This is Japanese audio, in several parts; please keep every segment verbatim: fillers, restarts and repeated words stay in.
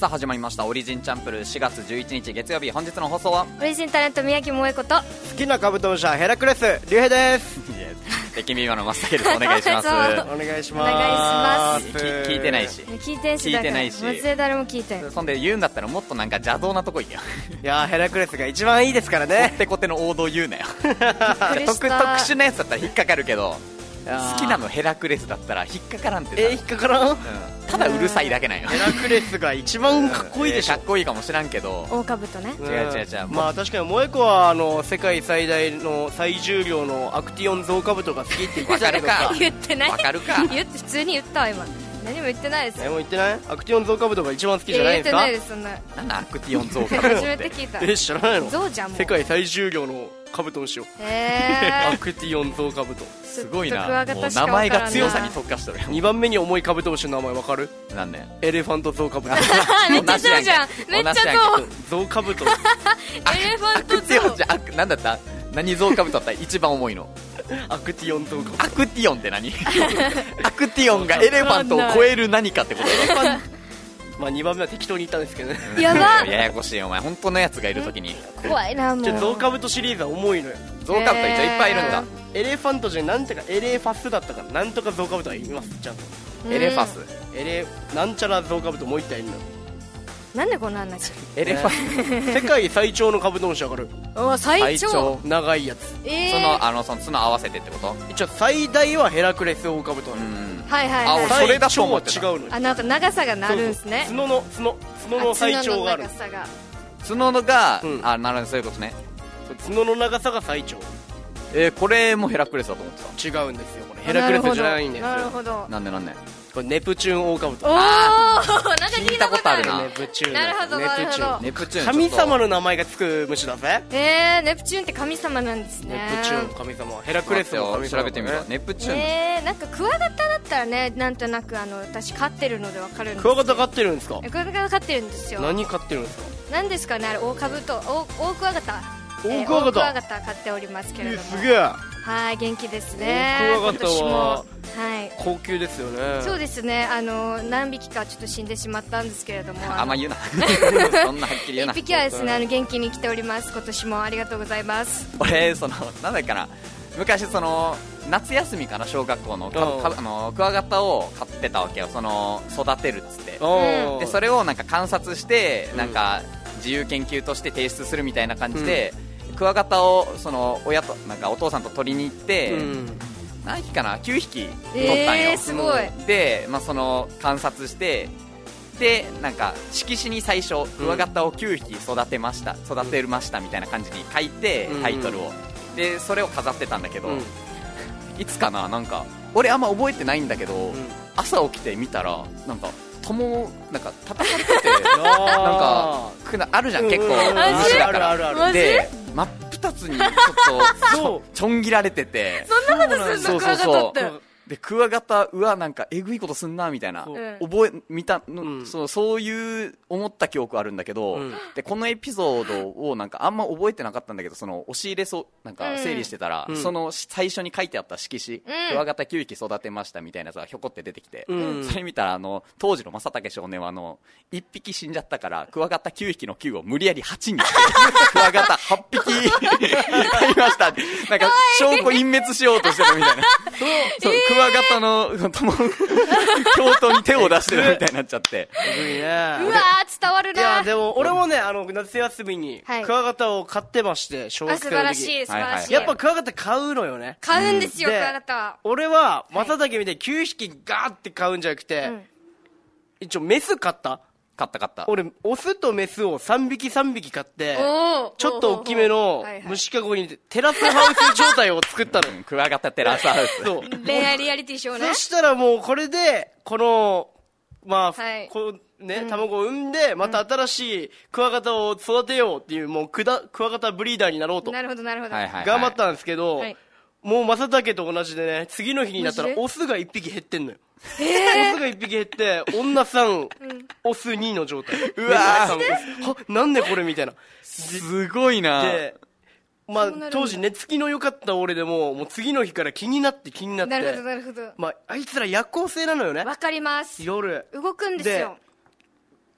さあ始まりましたオリジンチャンプルーしがつじゅういちにち月曜日、本日の放送はオリジンタレント宮城萌子と好きなカブトムシはヘラクレス竜兵です敵味今のマスタケルお願いしますお願いしますお願いします聞いてないし聞いてんし聞いてないしだから松江誰も聞いてん。 そんで言うんだったらもっとなんか邪道なとこ行けよいやーヘラクレスが一番いいですからコねテコテの王道言うなよびっくり特した特殊なやつだったら引っかかるけどいやー好きなのヘラクレスだったら引っかからんってさ、 えー、引っかからんうんただうるさいだけなんよヘラクレスが一番かっこいいでしょ、 うんえーかっこいいかもしらんけど大兜ね。 うん違う違う違うまあ確かに萌子はあの世界最大の最重量のアクティオンゾウカブトが好きって言ってたけどわかさる言ってないわかるか言って普通に言ったわ今。何も言ってないですえよ。 もう言ってないアクティオンゾウカブトが一番好きじゃない言ってんですかないですそんな。 なんだアクティオンゾウカブトっ初めてて聞いた。 え知らないのゾウじゃんもう。 世界最重量のカブトムシをへアクティオンゾウカブトー。 すごいなちょっとクワガもうタしか名前わからんなが強さに特化しとるよにばんめに重いカブトムシの名前わかるなんでエレファントゾウカブトめっちゃそうじゃん。めっちゃそう。 ゾウカブトエレファントアクティオンゾじゃあなんだった何ゾウカブトだったら一番重いのアクティオンゾウカブトアクティオンって何アクティオンがエレファントを超える何かってことだろまあにばんめは適当に言ったんですけどねウ。やば。 ややこしいよお前本当のやつがいるときに怖いなもう。 じゃあゾウカブトシリーズは重いのよゾウカブト一応いっぱいいるんだエレファントじゃなんてかエレファスだったかななんとかゾウカブトはいますちゃんとエレファスエレなんちゃらゾウカブトもう一体いるのよなんでこんな話。 エレファス世界最長のカブトムシわかるお最最長長。 長いやつえー。 そのあのその角合わせてってこと一応最大はヘラクレスオオカブトうなのんはいはいあ俺はい。 それだと思ってた最長は違うのよあなんか長さがなるんすね。 そうそう角の角角の最長があるあ角の長さが。 角のが、 うんあなるほどそういうことねそう角の長さが最長えー、これもヘラクレスだと思ってた違うんですよこれヘラクレスじゃないんですなるよほど。 なんでなんでこれネプチューンオオカブトおお。なんか聞いたことあるなネプチューンなるほどネプチューンなるほどネプチューン神様のの名前がつく虫だぜえー、ネプチューンって神様なんですね。 ネプチューンの神様ヘラクレスの神様調べてみるわネプチューン、 えー、なんかクワガタだったらね、なんとなくあの私飼ってるのでわかるんですクワガタ飼ってるんですかえクワガタ飼ってるんですよ。 何飼ってるんですかなんですかねあれ、大カブト、大大クワガタ。 大クワガタえー大クワガタ飼っておりますけれども。 すげえはい、元気ですね。 大クワガタは今年もはい。 高級ですよねそうですね、あの何匹かちょっと死んでしまったんですけれども、 あんま言うなそんなはっきり言うな一匹はですね、あの元気に来ております。今年もありがとうございます。 俺そのなんだっけな昔その夏休みかな小学校のかうんかあのクワガタを飼ってたわけよその育てるっつっておーでそれをなんか観察してうんなんか自由研究として提出するみたいな感じで、クワガタをその親となんかお父さんと取りに行って、 うん何匹かなきゅうひき取ったんよ、 えー、すごい。 で、まあ、その観察してでなんか色紙に最初クワガタをきゅうひき育てました育てましたみたいな感じに書いて、 うんタイトルをでそれを飾ってたんだけど、 うんいつかななんか俺あんま覚えてないんだけど、 うん朝起きて見たらなんか友なんか叩かれててなんなんかくなあるじゃん、結構虫だからあるあるあるマジで真っ二つにちょっとそうちょん切られててそんなことすんの、クワガタって。 でクワガタうわなんかえぐいことすんなみたいな、 うん覚え見たの、 うんそうそういう思った記憶あるんだけど、 うんでこのエピソードをなんかあんま覚えてなかったんだけどその押し入れそうなんか整理してたら、 うんその最初に書いてあった色紙、 うんクワガタきゅうひき育てましたみたいなやつがひょこって出てきて、 うんそれ見たらあの当時の正竹少年はあのいっぴき死んじゃったからクワガタきゅうひきのきゅうを無理やりはちにしてクワガタはっぴき飼いましたってなんか証拠隠滅しようとしてるみたいなそうクワガタのその共共闘に手を出してるみたいになっちゃってすごいねうわー、伝わるいやな。 でも俺もねあの夏休みにはいクワガタを飼ってまして小あ、 学生の時素晴らしい、素晴らしい。 やっぱクワガタ飼うのよね買うんですよ、 でクワガタは。 俺は正竹みたいにきゅうひきガーって飼うんじゃなくて、 うん一応メス飼った勝った勝った俺オスとメスをさんびきさんびき飼っておーちょっと大きめのはいはい虫かごにテラスハウス状態を作ったのうんクワガタテラスハウスそう恋愛リアリティショーねそ。したらもうこれでこのまあ、 はいこうね、卵を産んでまた新しいクワガタを育てようっていうもうクダクワガタブリーダーになろうとなるほど、なるほど。 はいはい頑張ったんですけど、 はいもう正竹と同じでね次の日になったらマジでオスがいっぴき減ってんのよ、オスがいっぴき減って女さん、オスにの状態うわーメスさんオスはなんでこれみたいなすごいなでまあそうなるんだ当時寝つきの良かった俺でももう次の日から気になって気になってなるほど、なるほど。 まああいつら夜行性なのよねわかります。 夜動くんですよ。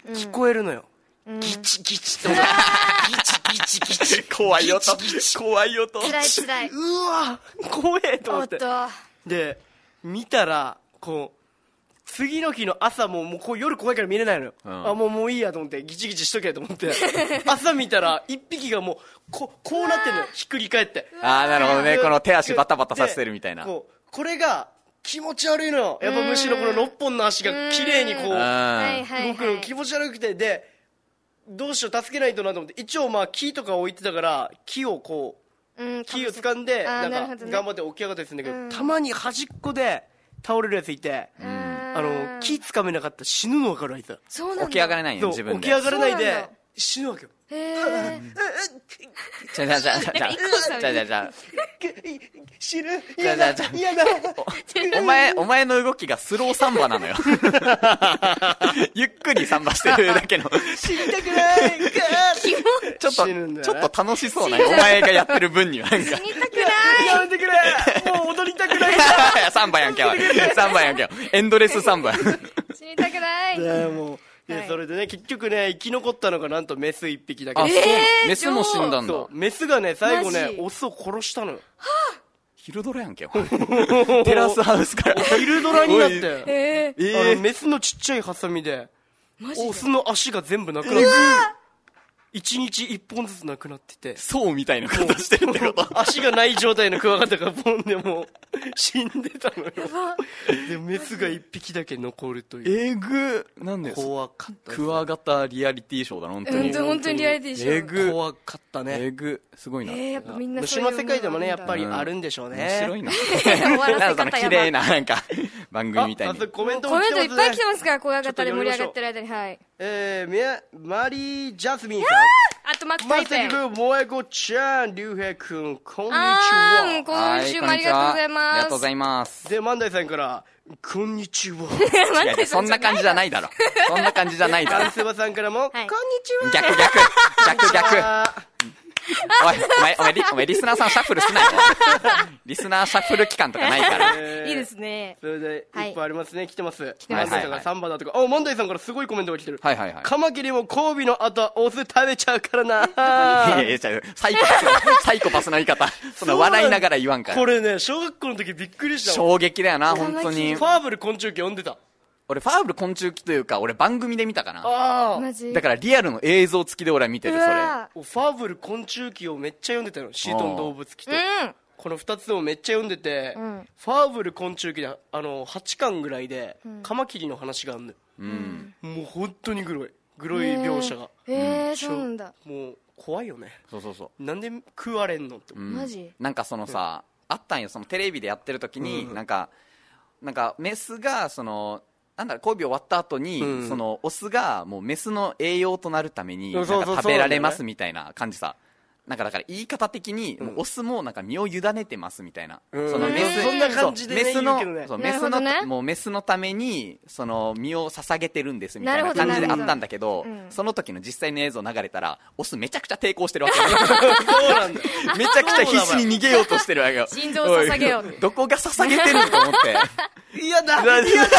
聞こえるのよ、 うん、 ギチギチとギチギチギチ怖い音怖い音。 つらいつらいうわ怖えと思っておっとで見たらこう次の日の朝ももうこう夜怖いから見れないのよ、うん、あもうもういいやと思ってギチギチしとけと思って朝見たら一匹がもうここうなってんのよ、ひっくり返って。 ああなるほどね、この手足バタバタさせてるみたいな。 こうこれが気持ち悪いのよ、やっぱ虫のこのろっぽんの足が綺麗にこう動くの気持ち悪くて、でどうしよう助けないとなと思って、一応まあ木とか置いてたから木をこう、うん、木を掴んでなんか頑張って起き上がったりするんだけど、うん、たまに端っこで倒れるやついて、うん、あの木掴めなかったら死ぬの分かるあいつ。 そうなんだ。 起き上がれないよ自分で。 起き上がれないで死ぬわけよ。 へえ。 じゃじゃじゃじゃじゃじゃじゃじゃ死ぬ。嫌だ嫌だ。 お前お前の動きがスローサンバなのよ。ゆっくりサンバしてるだけの。 死にたくない。 ちょっとちょっと楽しそうなお前がやってる分にはなんか。 死にたくない。 やめてくれ。もう踊りたくない。 サンバやんけサンバやんけエンドレスサンバ。 死にたくない。 ねもう。で、はい、それでね結局ね生き残ったのがなんとメス一匹だけ。 あ、そう、えー、メスも死んだんだ。 メスがね最後ねオスを殺したのよ。はあ、昼ドラやんけテラスハウスから昼ドラになって、 えー、あのメスのちっちゃいハサミでオスの足が全部なくなって、一日一本ずつなくなってて、 そうみたいなことしてるってこと。 足がない状態のクワガタがポンでもう死んでたのよ。でメスが一匹だけ残るという。 えぐなんで怖かった。 クワガタリアリティショーだな本当に。 本当にリアリティショー。 えぐ怖かったね。 えぐすごいな。 えー、やっぱみんな虫の世界でもねやっぱりあるんでしょうね。 面白いな。 終わらせ方綺麗ななんか番組みたいに。 コメントコメントいっぱい来てますからクワガタで盛り上がってる間に。はい。 えー、マリー・ジャスミンさん。 あとマックマスティブ、萌子ちゃん、りゅうへいくん、こんにちは。 今週もありがとうございます。 ありがとうございます。 で、万代さんから、こんにちは。 いやそんな感じじゃないだろ。そんな感じじゃないだろ。 ダンスバさんからも、こんにちは。 逆逆。逆逆。おい、お前、お前リ、お前リスナーさんシャッフルしないのリスナーシャッフル期間とかないから。 いいですね。 それで、いっぱいありますね。来てます。 来てます。 万代さんがサンバだとか。あ、万代さんからすごいコメントが来てる。 はいはいはい。 カマキリも交尾の後、オス食べちゃうからな。 いやいや、サイコパスの、サイコパスの言い方。そんな笑いながら言わんから。 これね、小学校の時びっくりした。 衝撃だよな、本当に。 ファーブル昆虫記読んでた。 俺ファーブル昆虫記というか俺番組で見たかな。 あマジだからリアルの映像付きで俺は見てるそれ。 ファーブル昆虫記をめっちゃ読んでたよ。シートン動物記と、うん、このふたつをめっちゃ読んでて、うん、ファーブル昆虫記であのはちかんぐらいで、うん、カマキリの話があるのよ、うん、もう本当にグロいグロい描写が。 へえ、うん、そうなんだ。 もう怖いよね。 そうそうそう。 なんで食われんのって、 うん、マジなんかそのさ、うん、あったんよそのテレビでやってる時に、うん、なんかなんかメスがそのなんだ交尾終わった後に、うん、そのオスがもうメスの栄養となるためになんか食べられますみたいな感じさ。なんかだから言い方的に、うん、オスもなんか身を委ねてますみたいな、うん、そのメス、 そんな感じでね、 メスの、 ね、 そうメスの、ね、もうメスのためにその身を捧げてるんですみたいな感じであったんだけど、うん、その時の実際の映像流れたらオスめちゃくちゃ抵抗してるわけそうなんだめちゃくちゃ必死に逃げようとしてるわけよ。 心臓を捧げようどこが捧げてると思って嫌だ嫌だ嫌だ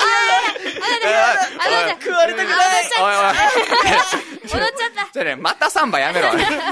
食われたくない。 おいおい踊っちゃったじゃあねまたサンバやめろ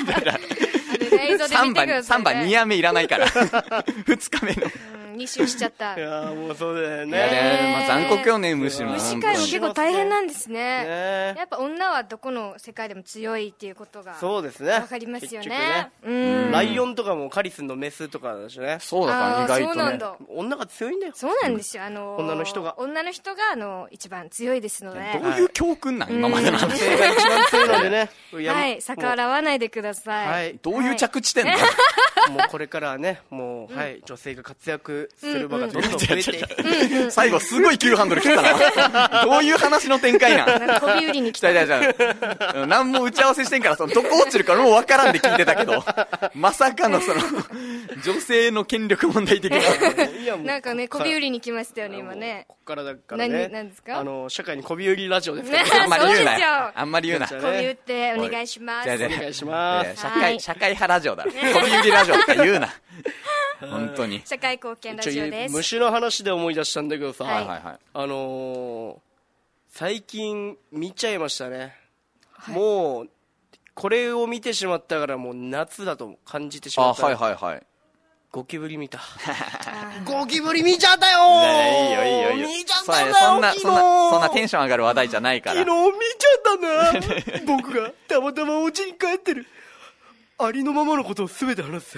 サンバサンバにやめいらないからふつかめのに周しちゃった。 いやもうそうだよね。 いやね、まあ、残酷よね虫も。 虫界も結構大変なんですね。やっぱ女はどこの世界でも強いっていうことがそうですね。 わかりますよね。 ねうん、ライオンとかもカリスのメスとかだしね。 そうだから意外とね。 女が強いんだよ。 そうなんですよ。あの女の人が女の人があの一番強いですので。 どういう教訓なん今までの話。 女性が一番強いのでね。 はい逆らわないでください。 はい。 どういう着地点なの。 もうこれからはねもうはい女性が活躍する場がどんどん増えて最後すごい急ハンドル切ったなどういう話の展開なんこび売りに来た何も打ち合わせしてんからそのどこ落ちるかもう分からんで聞いてたけどまさかのその女性の権力問題的ななんかねこび売りに来ましたよね今ね。 こっからだからね何ですかあの社会にこび売りラジオですからあんまり言うなあんまり言うなこび売ってお願いしますお願いします社会社会派ラジオだろこび売りラジオとか言うな本当に社会貢献ラジオです。 虫の話で思い出したんだけどさ、 はいはいはい、 あのー、 最近見ちゃいましたね、はい、もうこれを見てしまったからもう夏だと感じてしまった。 あ、はいはいはい。 ゴキブリ見たゴキブリ見ちゃったよー。いいよいいよいいよ。 見ちゃったよ。 そんなそんなそんなテンション上がる話題じゃないから。 昨日見ちゃったな僕がたまたまお家に帰ってるありのままのことを全て話す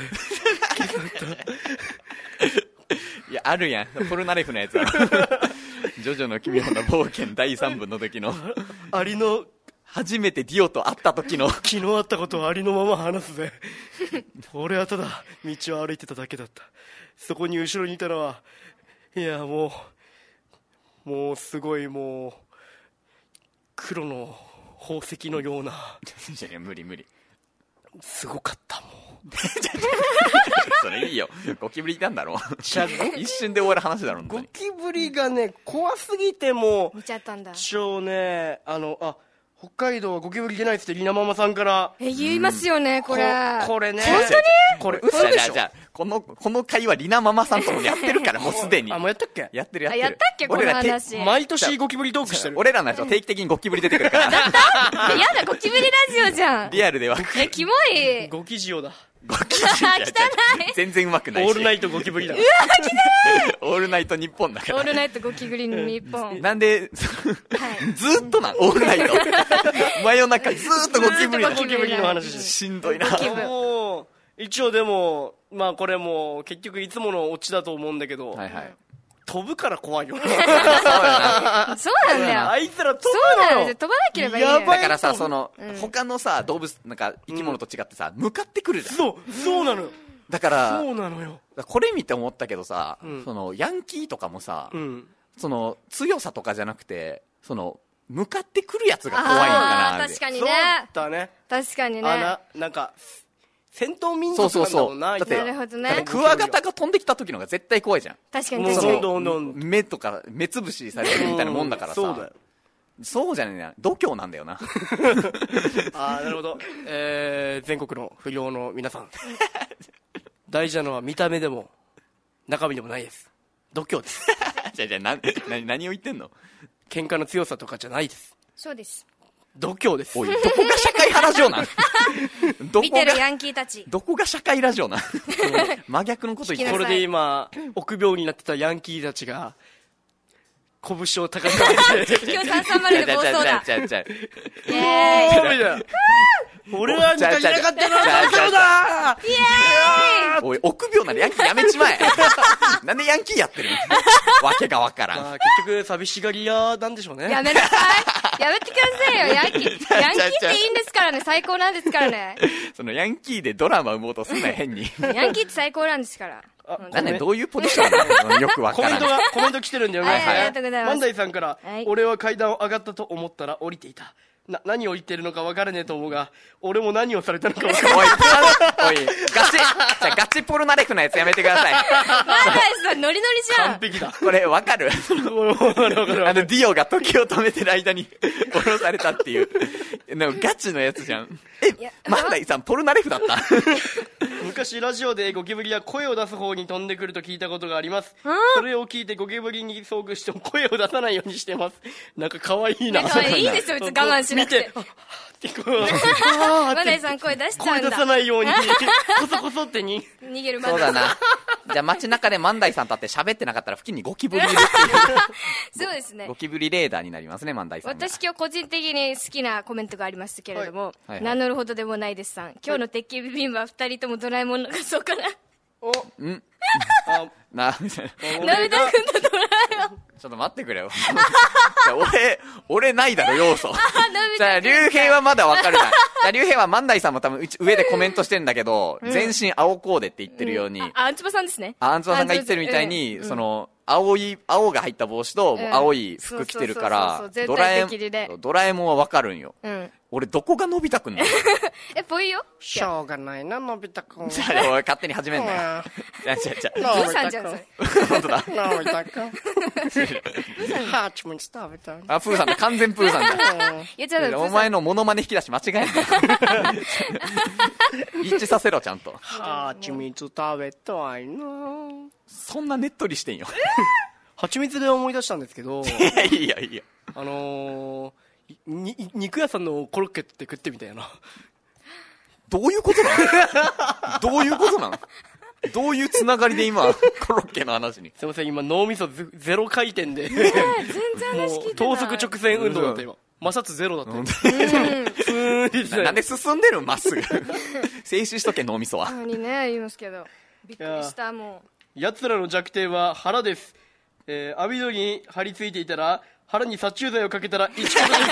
いやあるやん、ポルナレフのやつだろジョジョの奇妙な冒険だいさんぶの時のありの初めてディオと会った時の昨日あったことをありのまま話すぜ俺はただ道を歩いてただけだった。そこに後ろにいたのはいやもうもうすごいもう黒の宝石のようないや無理無理すごかったもんそれいいよ、ゴキブリいたんだろ一瞬で終わる話だろ。 ゴキブリがね怖すぎても見ちゃったんだ。 一応ねあのあ北海道はゴキブリ出ないっつってリナママさんからえ言いますよね、これここれね本当にこれ嘘でしょ。 じゃあこのこの会話リナママさんともやってるからもうすでにあもうやったっけ。 やってるやってる。 あやったっけこの話。 毎年ゴキブリトークしてる。 俺らのやつは定期的にゴキブリ出てくるからやだゴキブリラジオじゃん。 リアルではえキモいゴキジオだ。 ゴキジオ汚い全然うまくないし。 オールナイトゴキブリだ。 うわオールナイト日本だから。 オールナイトゴキブリの日本なんで、 はいずーっとなオールナイト真夜中ずーっとゴキブリだ。 ずーっとゴキブリの話しんどいな。 ゴキブリもう一応でもまあこれも結局いつものオチだと思うんだけど、 はいはい。 飛ぶから怖いよそうやな。 そうなんだよ。 あいつら飛そうぶのよ。 なんですよ。飛ばなければいいのよ。 やばいだからさ、その、 うん他のさ、動物、なんか、生き物と違ってさ、向かってくるじゃん。 そうそうなのよ。 だから、 そうなのよ。 これ見て思ったけどさ、 うんその、ヤンキーとかもさ、 うん。 その、強さとかじゃなくて、その、向かってくるやつが怖いんかあーなって。 そう確かにね。 だね。 確かにね。 あななんか戦闘民族なんだもんな。 そうそうそうだってなるほどねだってクワガタが飛んできた時のが絶対怖いじゃん。 確かにもう確かに。 どんどんどん目とか目つぶしされるみたいなもんだからさ。 そうだよ。 そうじゃねえな。度胸なんだよな。 ああなるほど。えー、全国の不良の皆さん大事なのは見た目でも中身でもないです。度胸です。 じゃあじゃあなな何を言ってんの。 喧嘩の強さとかじゃないです。 そうです。 度胸です。 おい、どこが社会派ラジオなんどこが見てるヤンキーたち。 どこが社会ラジオなん真逆のこと言ってる。 これで今臆病になってたヤンキーたちが拳を高く上げて今日さんさんまるで暴走だ。 ちゃうちゃうちゃうちゃうイエーイ。 おーみたいな俺はに限らなかったのは度胸だイエーイ。 おい、臆病ならヤンキーやめちまえ。なんでヤンキーやってるわけがわからん。 まあ、結局寂しがり屋なんでしょうね。 やめなさい。やめてくださいよ、ヤンキー。ヤンキーっていいんですからね、最高なんですからね。 そのヤンキーでドラマ生もうとすんなよ、変に。 ヤンキーって最高なんですから。 あなんでどういうポジションなのよくわからん。 コメントがコメント来てるんだよね、 はいありがとうございます万代さんから、 はい俺は階段を上がったと思ったら降りていた。な何を言ってるのか分からねえと思うが俺も何をされたのか分からおい、おい、ガチ、じゃあガチポルナレフのやつやめてください。 マンダイさん、ノリノリじゃん。 完璧だ。 これわかる分かる分かるあの、ディオが時を止めてる間に殺されたっていう。でもガチのやつじゃん。えや、 マンダイさんポルナレフだった昔ラジオでゴキブリは声を出す方に飛んでくると聞いたことがあります。それを聞いてゴキブリに遭遇しても声を出さないようにしてます。なんか可愛いな。 なんかいいですよ、別に我慢しなくて。 見てってこうあーマンダイさん声出しちゃうんだ。 声出さないようにコソコソってに逃げるマンダイさん。 そうだな。じゃあ街中でマンダイさんと会って喋ってなかったら付近にゴキブリいるっていう。 そうですねゴ。キブリレーダーになりますね、マンダイさんが。 私今日個人的に好きなコメントがありましたけれども、 はいはい名乗るほどでもないですさん。今日の鉄拳ビビンバ二人ともドラえもんの仮装かな。 おんあな、みたいな。 のび太くんとドラえもん。 ちょっと待ってくれよ。じゃあ俺、俺ないだろ、要素。 のび太くんじゃあ、竜兵はまだわかるな。じゃあ、竜兵は万代さんも多分うち上でコメントしてんだけど、全身青コーデって言ってるように、 あ、アンツバさんですね。 あアンツバさんが言ってるみたいに、 うんその、青い、青が入った帽子と、 うん青い服着てるかそうそうそうそうら、ドラえ全体的にねドラえもんはわかるんよ。 うん。 俺、どこがのび太くんなのえ、ぽいよ。 しょうがないなのび太くん。 じゃあ、俺勝手に始めんなよ。じゃあ、じゃあ、じゃプーさんじゃん、それ。 あ、本当だ。 のび太くん。ハチミツ食べたい。 あ、プーさんだ。完全プーさんだ。 言っちゃったお前のモノマネ引き出し間違えんなよ。一致させろ、ちゃんと。 ハチミツ食べたいな。 そんなねっとりしてんよ。 ハチミツで思い出したんですけど、 いや、いいよ、いいよ。 あのー、に肉屋さんのコロッケって食ってみたいな。 どういうことなんどういうことなんどういうつながりで今コロッケの話に。 すいません、今脳みそゼロ回転で、 ね、全然話聞いてない。 もう等速直線運動だった今。摩擦ゼロだった。うん、 な, なんで進んでるんまっすぐ。静止しとけ脳みそは。 たまにね言いますけど、びっくりした。もう奴らの弱点は腹です。えー、網戸に張り付いていたら腹に殺虫剤をかけたらいちことです。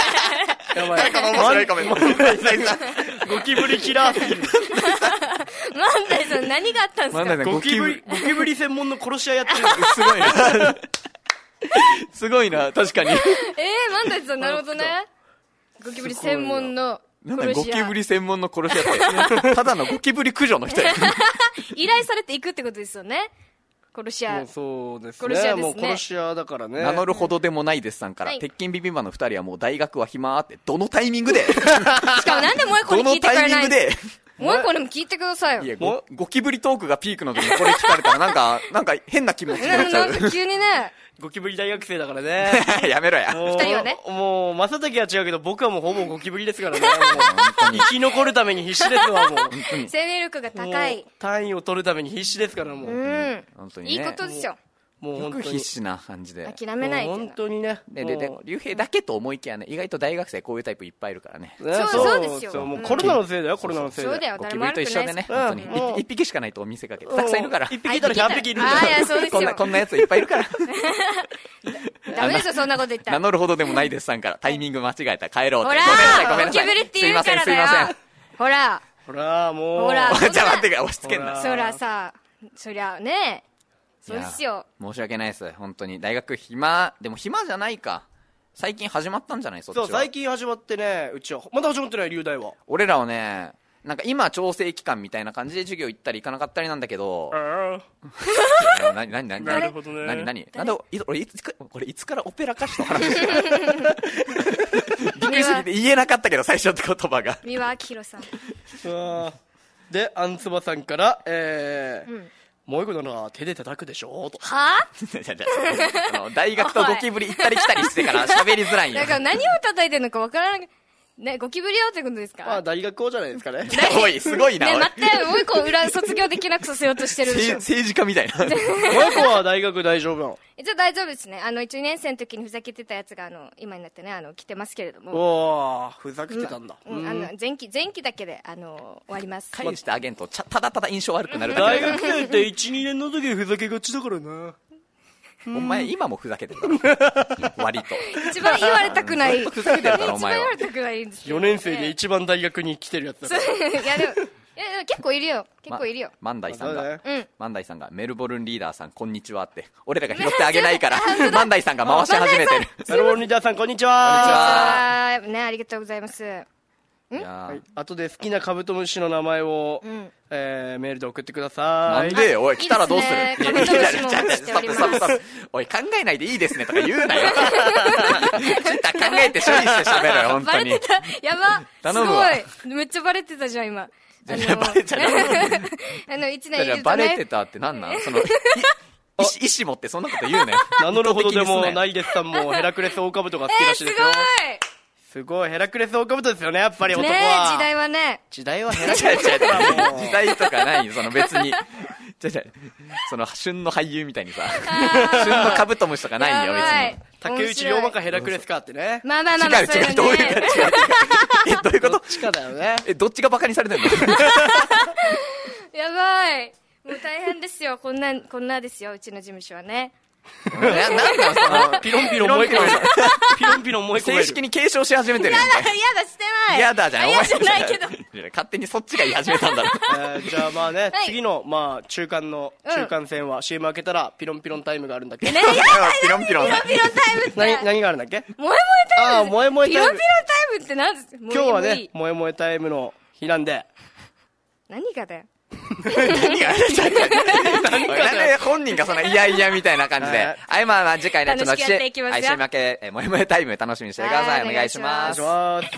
やばい。 面白いコメント。 ゴキブリキラーすぎる。 万代さん何があったんですか。 ゴキブリゴキブリ専門の殺し屋やってる。 すごいな。すごいな、確かに。えー、万代さんなるほどね。ゴキブリ専門のなんだゴキブリ専門の殺し屋って。ただのゴキブリ駆除の人や。 依頼されていくってことですよね。殺し屋。 そうですね。 殺し屋ですね。 もう殺し屋だからね。 名乗るほどでもないですさんから、はい、鉄筋ビビンバの二人はもう大学は暇って、どのタイミングで。 しかもなんでもう一個に聞いてくれない。 どのタイミングで。 もう一個でも聞いてくださいよ。 いや、ゴ、ゴキブリトークがピークの時にこれ聞かれたらなんか、なんか変な気持ちになっちゃう。 なんか急にね。 ゴキブリ大学生だからね。 やめろや。 二人はね。 もう、正竹は違うけど、僕はもうほぼゴキブリですからね。もう生き残るために必死ですわ、もう。 生命力が高い。 単位を取るために必死ですからもう。 うん。本当にね。いいことですよ。 もう本当に必死な感じで諦めない。 本当にね。 ででで竜兵だけと思いきやね、意外と大学生こういうタイプいっぱいいるからね。 そうそうですよ。 もうコロナのせいだよ、コロナのせいで。 そうだよ。 ゴキブリと一緒でね、本当に一匹しかないとお店かけてたくさんいるから。 一匹いたらひゃっぴきいるんだよ。 ああ、いやそうですよ。 こんなこんなやついっぱいいるから。 ダメですよそんなこと言ったら。 名乗るほどでもないですさんからタイミング間違えた帰ろうって。 ほらごめんなさいごめんなさい。 ゴキブリって言うからだよ。ほらほらもう。 ほら。 じゃあ待ってから押し付けんな。 そらさ、そりゃね。そうですよ。 申し訳ないです。本当に。大学暇、でも暇じゃないか。最近始まったんじゃないそっちは。 そう、最近始まってね、うちは。まだ始まってない、龍大は。 俺らはね、なんか今調整期間みたいな感じで授業行ったり行かなかったりなんだけど。なになになになるほどね。 なになになんで、俺いつか、これいつからオペラ歌手の話してるびっくりすぎて言えなかったけど、最初って言葉が。 三輪明宏さん。 で、あんつばさんから、えー、うんもう一個なら手で叩くでしょと。 はぁあの大学とゴキブリ行ったり来たりしてから喋りづらいんよ。 だから何を叩いてるのかわからない。ね、ゴキブリよってことですか。 まあ大学校じゃないですかね。 おい、すごいな。 ね、待って、もう一個裏卒業できなくさせようとしてるでしょ。 政治家みたいな。 もう一個は大学大丈夫なの。 一応大丈夫ですね。あの、いちねん生の時にふざけてたやつが、あの、今になってね、あの、来てますけれども。 おー、ふざけてたんだ。 うん、あの、前期、前期だけで、あの、終わります。 返してあげんと、ただただ印象悪くなるだけ。大学生っていち、にねんの時ふざけがちだからな。 お前今もふざけてる割と一番言われたくないふざけてるからお前は一番言われたくないんですよねん生で一番大学に来てるやつだからいやでもいや結構いるよ結構いるよ、 ま、万代さんが、 うん、 万代さんがメルボルンリーダーさんこんにちはって俺らが拾ってあげないから万代さんが回し始めてるメルボルンリーダーさんこんにちはこんにちはねありがとうございますいやはい、後で好きなカブトムシの名前を、うんえー、メールで送ってくださいなんでおい来たらどうするいいカブトムシもしておりますおい考えないでいいですねとか言うなよちょっと考えて処理して喋るよ本当にバレてたやばすごいめっちゃバレてたじゃん今あのバレちゃあの一年いるとねバレてたってなんなんその意思持ってそんなこと言うね名乗るほどでもないですさんもヘラクレスオオカブトが好きらしいですよ、えー、すごいすごいヘラクレスオオカブトですよねやっぱり男は、 ね、時代はね時代はヘラクレス時代とかないその別にその旬の俳優みたいにさ旬のカブトムシとかないんだよ別に竹内涼真かヘラクレスかってねまあまあまあまあ違う違うどういうか違うえどういうことどっちかだよねえどっちがバカにされてんのやばいもう大変ですよこんなこんなですようちの事務所はねなんだそのピロンピロン燃え込めるピロンピロン燃え込める正式に継承し始めてるやだやだしてないやだじゃんお前じゃないけど勝手にそっちが言い始めたんだろえー、じゃあまあね、はい、次のまあ中間の中間戦は シーエム 開けたらピロンピロンタイムがあるんだっけねやだピロンピロンピロンピロンタイムって何何があるんだっけ萌え萌えタイムああ萌え萌えタイムピロンピロンタイムって何です今日はね萌え萌えタイムの日なんで何がだよ何が何が本人がそのいやいやみたいな感じではいまあまあ次回ねちょっと楽しくやっていきますよはい シーエム 明けえ萌え萌えタイム楽しみにしてくださいお願いしますお願いします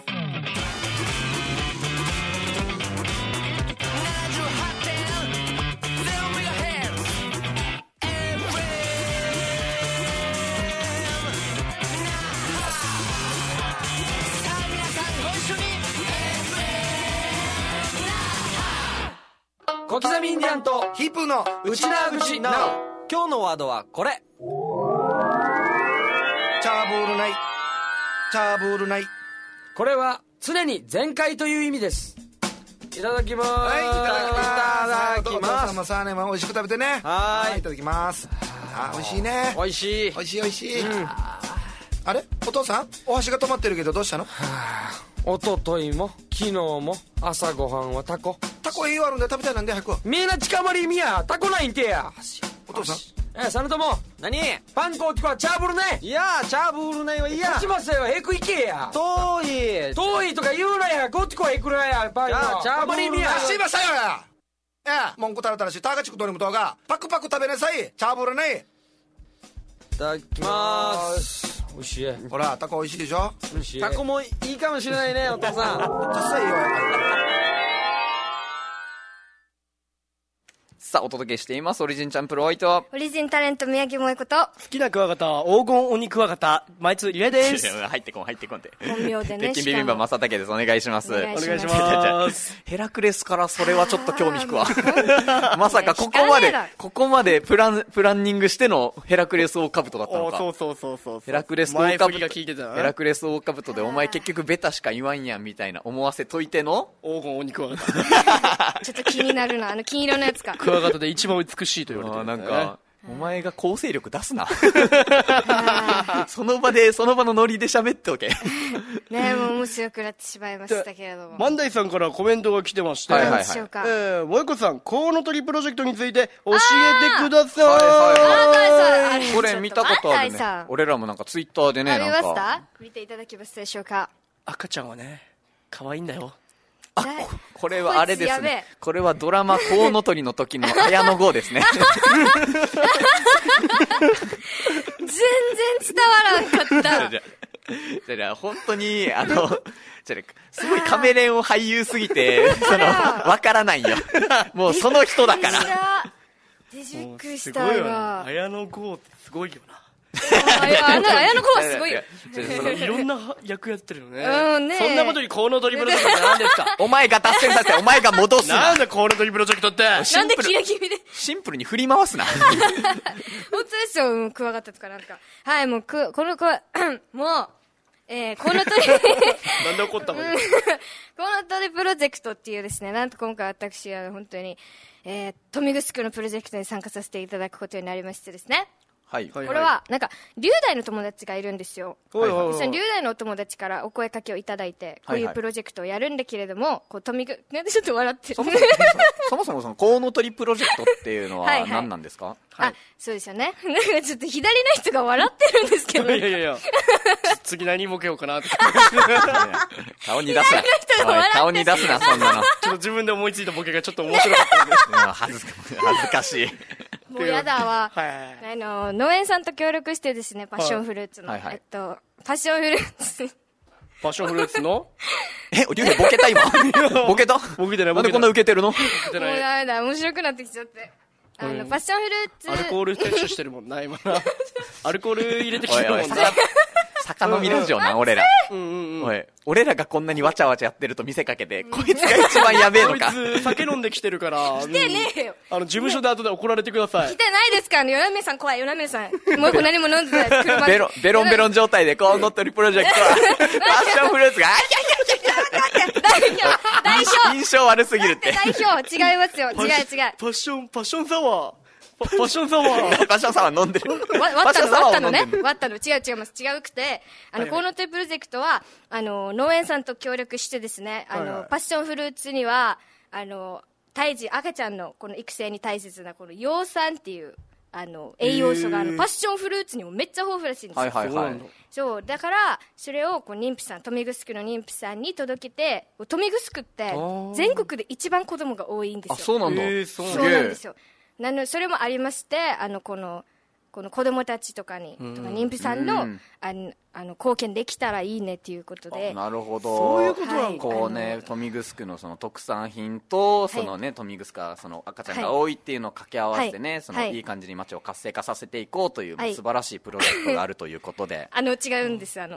小刻みインディアンとヒップの内縄口なお。今日のワードはこれ。 チャーブールナイチャーブールナイ。 これは常に全開という意味です。いただきます。 はい、いただきます。 いただきます。 お父さんもサーネマン美味しく食べてね。 はい、 いただきます。あ、美味しいね。 美味しい美味しい美味しい、 うん、 あれお父さんお箸が止まってるけどどうしたの？ おとといも昨日も朝ごはんはタコ。 タコ言いあるんで食べたいなんで早く。 みんな近まりみやタコないんてや。 お父さん、 え、実朝何パン粉を聞こえチャーブルね。いやチャーブルねはいやしますよ。へくいけや。遠い遠いとか言うなや。こっち来いくらやパン粉チャーブルみや。 すいませんよや。いや文句たらたらしタガチクドリムとがパクパク食べなさい。チャーブルね。 いただきます美味しい。 ほらタコ美味しいでしょ。 美味しい。タコもいいかもしれないねお父さん。 実際いいわやっぱり。 さあお届けしていますオリジンチャンプロワイト、 オリジンタレント宮城萌子と、 好きなクワガタは黄金鬼クワガタ毎通リレです。 入ってこん入ってこんって本名でね。 鉄筋ビビンバ正武です。お願いします。 お願いします。 お願いします。 ヘラクレスからそれはちょっと興味引くわまさかここまでここまでプランプランニングしてのヘラクレスオオカブトだったのか。 そうそうそうそう。 ヘラクレスオオカブト、 が聞いてたな。 ヘラクレスオオカブトでお前結局ベタしか言わんやんみたいな思わせといての黄金鬼クワガタちょっと気になるな。あの金色のやつか。 クワガタで一番美しいと言われてる、 なんか、お前が構成力出すなその場でその場のノリで喋っておけねえ、もう面白くなってしまいましたけれども、 万代さんからコメントが来てまして、 はいはいはい、 どうしようか。 えー、萌子さんコウノトリプロジェクトについて教えてください。 はいはい、 これ見たことあるね。俺らもなんかツイッターでね、 あ、見まなんかした見ていただけますでしょうか。 赤ちゃんはね可愛いんだよ。 あ、ここれはあれですこいつやべえね。これはドラマコウノトリの時の綾野剛ですね全然伝わらんかったじゃじゃじゃ本当にあのじゃすごいカメレオン俳優すぎてそのわからないよもうその人だからびっくりした今。 綾野剛ってすごいよな。 あの綾野剛はすごいよ。 いろんな役やってるよね。 うんね。 そんなことにコウノトリプロジェクトって何ですか。 お前が達成させてお前が戻すな。 なんだコウノトリプロジェクトって。 なんでキラキラでシンプルに振り回すな。 本当ですよ。クワガタとかなんか。はい、もうくこのクワもうえー、コウノトリなんで怒ったの。コウノトリプロジェクトっていうですね、なんと今回私は本当に、えー、富城のプロジェクトに参加させていただくことになりましてですね。 はい、 これはなんか龍大の友達がいるんですよ。 はいはいはい、 その龍大のお友達からお声かけをいただいて、こういうプロジェクトをやるんだけれども、こう富城なんでちょっと笑ってる。 そもそもそもそもそのコウノトリプロジェクトっていうのははいはい何なんですか。 あ、そうですよね。なんかちょっと左の人が笑ってるんですけど。 いやいやいや。次何ボケようかなって。 顔に出すな。顔に出すなそんなの。 ちょっと自分で思いついたボケがちょっと面白かったんで。 恥ず恥ずかしい。 もうやだわ。 はいはいあの農園さんと協力してですね、パッションフルーツの、 はいはいはいえっとパッションフルーツ。 パッションフルーツの。 え、竜兵ボケた今。ボケた。 ボケてないボケてない。 なんでこんな受けてるの。 もうダメだ、面白くなってきちゃって。あの、うん、パッションフルーツ。 アルコール摂取してるもんな、今な。アルコール入れてきてるもんな。 酒飲みラジオな、俺ら。 うんうんうん。 おい、俺らがこんなにわちゃわちゃやってると見せかけて、こいつが一番やべえのか。 こいつ酒飲んできてるから。 来てねえよ。 あの、事務所で後で怒られてください。 来てないですからね、ヨナメさん怖い、ヨナメさん。もう一個何も飲んでない。車ベロン、ベロンベロン状態でコウノトリプロジェクトは、パッションフルーツが、あいやいやいやいや代表代表印象悪すぎるって。 代表違いますよ。違う違う。 パッション、パッションサワー。パッションサワー。 パッションサワー飲んでる。 割ったの、割ったのね。割ったの。違う違います。違うくて、あの、コウノトリプロジェクトは、あの、農園さんと協力してですね、あの、パッションフルーツには、あの、胎児、赤ちゃんのこの育成に大切な、この葉酸っていう、あの、栄養素が、あの、パッションフルーツにもめっちゃ豊富らしいんですよ。 はいはいはい。 そう、だから、それを、こう、妊婦さん、富城の妊婦さんに届けて、富城って、全国で一番子供が多いんですよ。 あ、そうなんだ。 そうなんですよ。なのそれもありまして、あのこのこの子供たちとかに、とか妊婦さんの、あのあの貢献できたらいいねっていうことで。 なるほど。 そういうことなんか。 こうね、富城のその特産品と、そのね、富城がその赤ちゃんが多いっていうのを掛け合わせてね、そのいい感じに街を活性化させていこうという素晴らしいプロジェクトがあるということで。 あの違うんです。あの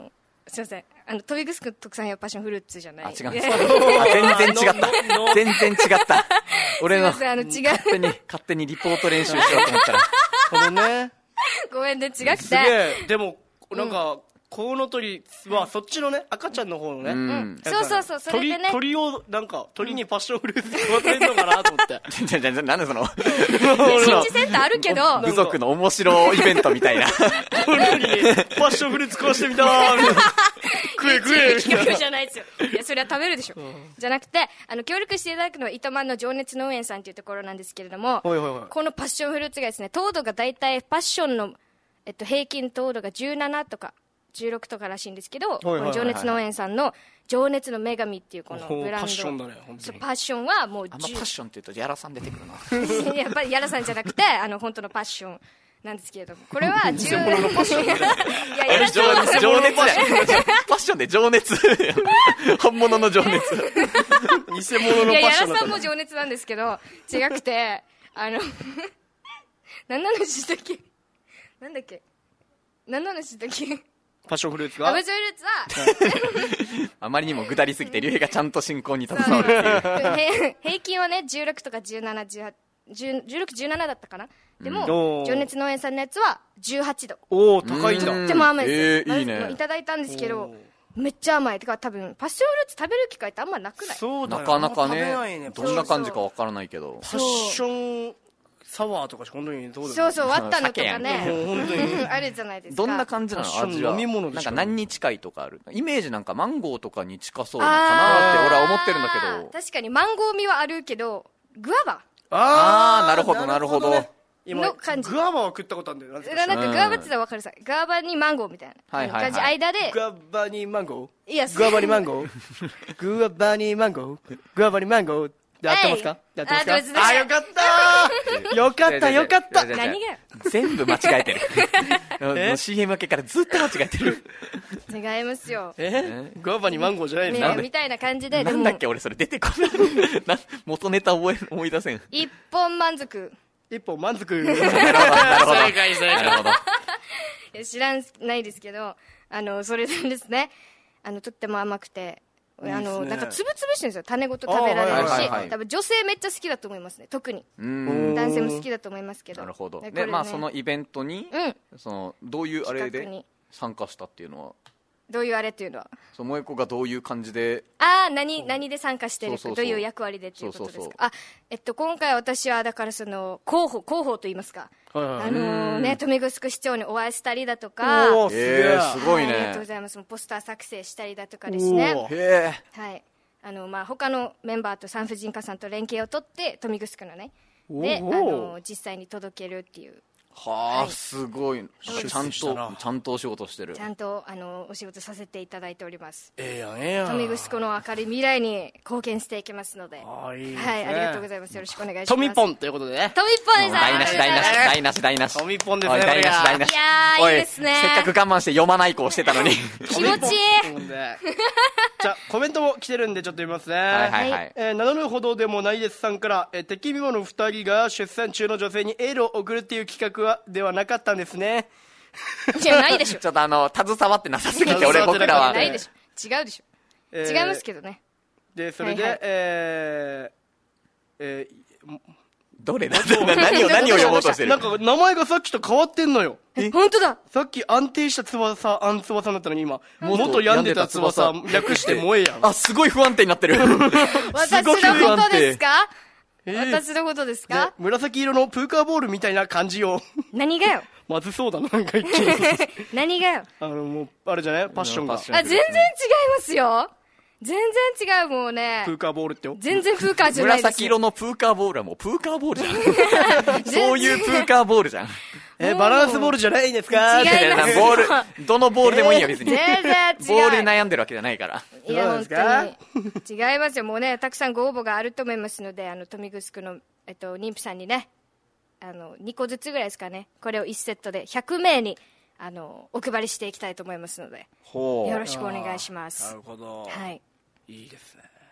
すいません、あの豊見城特産用パッションフルーツじゃない。 あ、違うんですか。あ、全然違った全然違った俺のすいません、あの違う勝手に勝手にリポート練習しようと思ったらこのねごめんね、違くて。 すげえ。でもなんかコウノトリはそっちのね赤ちゃんの方のね、 うんそうそうそう、それでね鳥鳥をなんか鳥にパッションフルーツ食わせるのかなと思ってじゃじゃじゃなんでその展示センターあるけど部族の面白イベントみたいな鳥にパッションフルーツ食わしてみたーみたいな食え食えみたいな企画じゃないですよ。いや、それは食べるでしょ。じゃなくて、あの、協力していただくのは、糸満の情熱農園さんというところなんですけれども、 はいはいはいこのパッションフルーツがですね、糖度が大体、パッションの、えっと、平均糖度がじゅうななとか、じゅうろくとからしいんですけど、こはいはいの情熱農園さんの、情熱の女神っていうこのほうブランド。 パッションだね本当にそうパッションはもうあんまパッションって言うとやらさん出てくるなやっぱりやらさんじゃなくて、あの、本当のパッションなんですけれども、これはじゅう、 偽物のパッションいや、やらさんは情情熱じゃんパッションで情熱本物の情熱偽物のいや、やらパッションだったさんも情熱なんですけど、違くて、あの、何の話したっけなんだっけ何の話したっけパッションフルーツがアブジョイルーツは、 あまりにもぐだりすぎて竜兵がちゃんと進行に携そうわるっていうへ平均はね、じゅうろくとかじゅうなな、じゅうはち、じゅうろく、じゅうななだったかな。でも、 おー情熱農園さんのやつはじゅうはちど。 おお高いんだうんとっても甘いですよ。 えーいいねまずいただいたんですけどおー、 めっちゃ甘い。てか多分、パッションフルーツ食べる機会ってあんまなくない？ そうだよなかなかあんま食べないねねどんな感じかわからないけどパッションサワーとかしか本当にどうだよそうそう、割ったのとか酒ね。 もう本当にうんあるじゃないですか。 どんな感じなのパッション味は飲み物でしょなんか何に近いとかあるイメージなんかマンゴーとかに近そうなかなって俺は思ってるんだけど確かにマンゴー味はあるけど、グアバあーなるほどなるほどね今の感じグアバは食ったことあるんだよなんてなんかグアバって言ったら分かるさ。グアバにマンゴーみたいなはいはいはい感じ、間で、 グアバにマンゴーいや、 グアバにマンゴーグアバにマンゴーグアバにマンゴーで合ってますかで合ってますかあ合ってますあよかったーよかったよかったいやいやいや何がよ全部間違えてるもう シーエム 明けからずっと間違えてる違いますよ。 えグアバにマンゴーじゃないですかねみたいな感じで、でもなんだっ、け俺それ出てこないな元ネタ覚え思い出せん一本満足。 一本満足なるほどなるほど正解正解なるほどいや知らんないですけど、あの、それでですね、あの、とっても甘くて、あいいっすの、 ねなんかつぶつぶしてるんですよ。種ごと食べられるあーはいはいはいし、多分女性めっちゃ好きだと思いますね、特に。 うん男性も好きだと思いますけど。 なるほどこれねでまあそのイベントにうん。 そのどういうあれで企画に参加したっていうのはどういうあれっていうのは。 その萌子がどういう感じでああ、何、何で参加してるか、 そうそうそうどういう役割でっていうことですか。 そうそうあ、えっと、今回私は、だからその、広報、広報と言いますか。 はいはいあのーね、豊見城市長にお会いしたりだとか、 おーすげええーすごいねはありがとうございます。ポスター作成したりだとかですね。 おーへえはい。あの、まあ、他のメンバーと産婦人科さんと連携を取って、豊見城のね、で、あおーの、実際に届けるっていう、 はあすごい出世ちゃんしたなとちゃんとお仕事してるちゃんと、あの、お仕事させていただいております。 ええやんええやん豊見城の明るい未来に貢献していきますので。 あーいいですねはい、ありがとうございます。よろしくお願いします。 トミポンということでねトミポンです。 台無し台無しい台無し台無しトミポンですおい台無しねこれが台無しやー、 おいいですね。 せっかく我慢して読まない子をしてたのに気持ちいい。 ということでじゃあコメントも来てるんでちょっと読みますねはいはいはいえー名乗るほどでもないですさんから、えー、敵味方のふたりが出産中の女性にエールを送るっていう企画はではなかったんですねいや、ないでしょ。 ちょっとあの携わってなさすぎて俺携わってな僕らはないでしょ。違うでしょ。 えー違いますけどね。 でそれで、 はいはいえーえどれだ何を何を読もうとしてるーなんか名前がさっきと変わってんのよえ、本当だ。 さっき安定した翼アン翼だったのに今元元病んでた翼病んでた略して萌えやんあすごい不安定になってる私ごいのこ不安定とですかえー私のことですでか紫色のプーカーボールみたいな感じを何がよ。 まずそうだななんか一気に何がよ。 あのもうあれじゃないパッションがパッションあ、全然違いますよ。全然違う、もうねプ。ーカーボールってよ全然風化じゃないです紫色のプーカーボールはもうプーカーボールじゃんそういうプーカーボールじゃんえバランスボールじゃないですか違いますいやなボールどのボールでもいいよ別に全然違う。 ボールで悩んでるわけじゃないからいや、本どうですか当に。違いますよ。もうね、たくさんご応募があると思いますので、あの、豊見城の、えっと、妊婦さんにね、あの、にこずつぐらいですかね。これをいちセットでひゃくめいに、あの、お配りしていきたいと思いますので、 ほよろしくお願いしまなする。ほど、 はい。 いいですね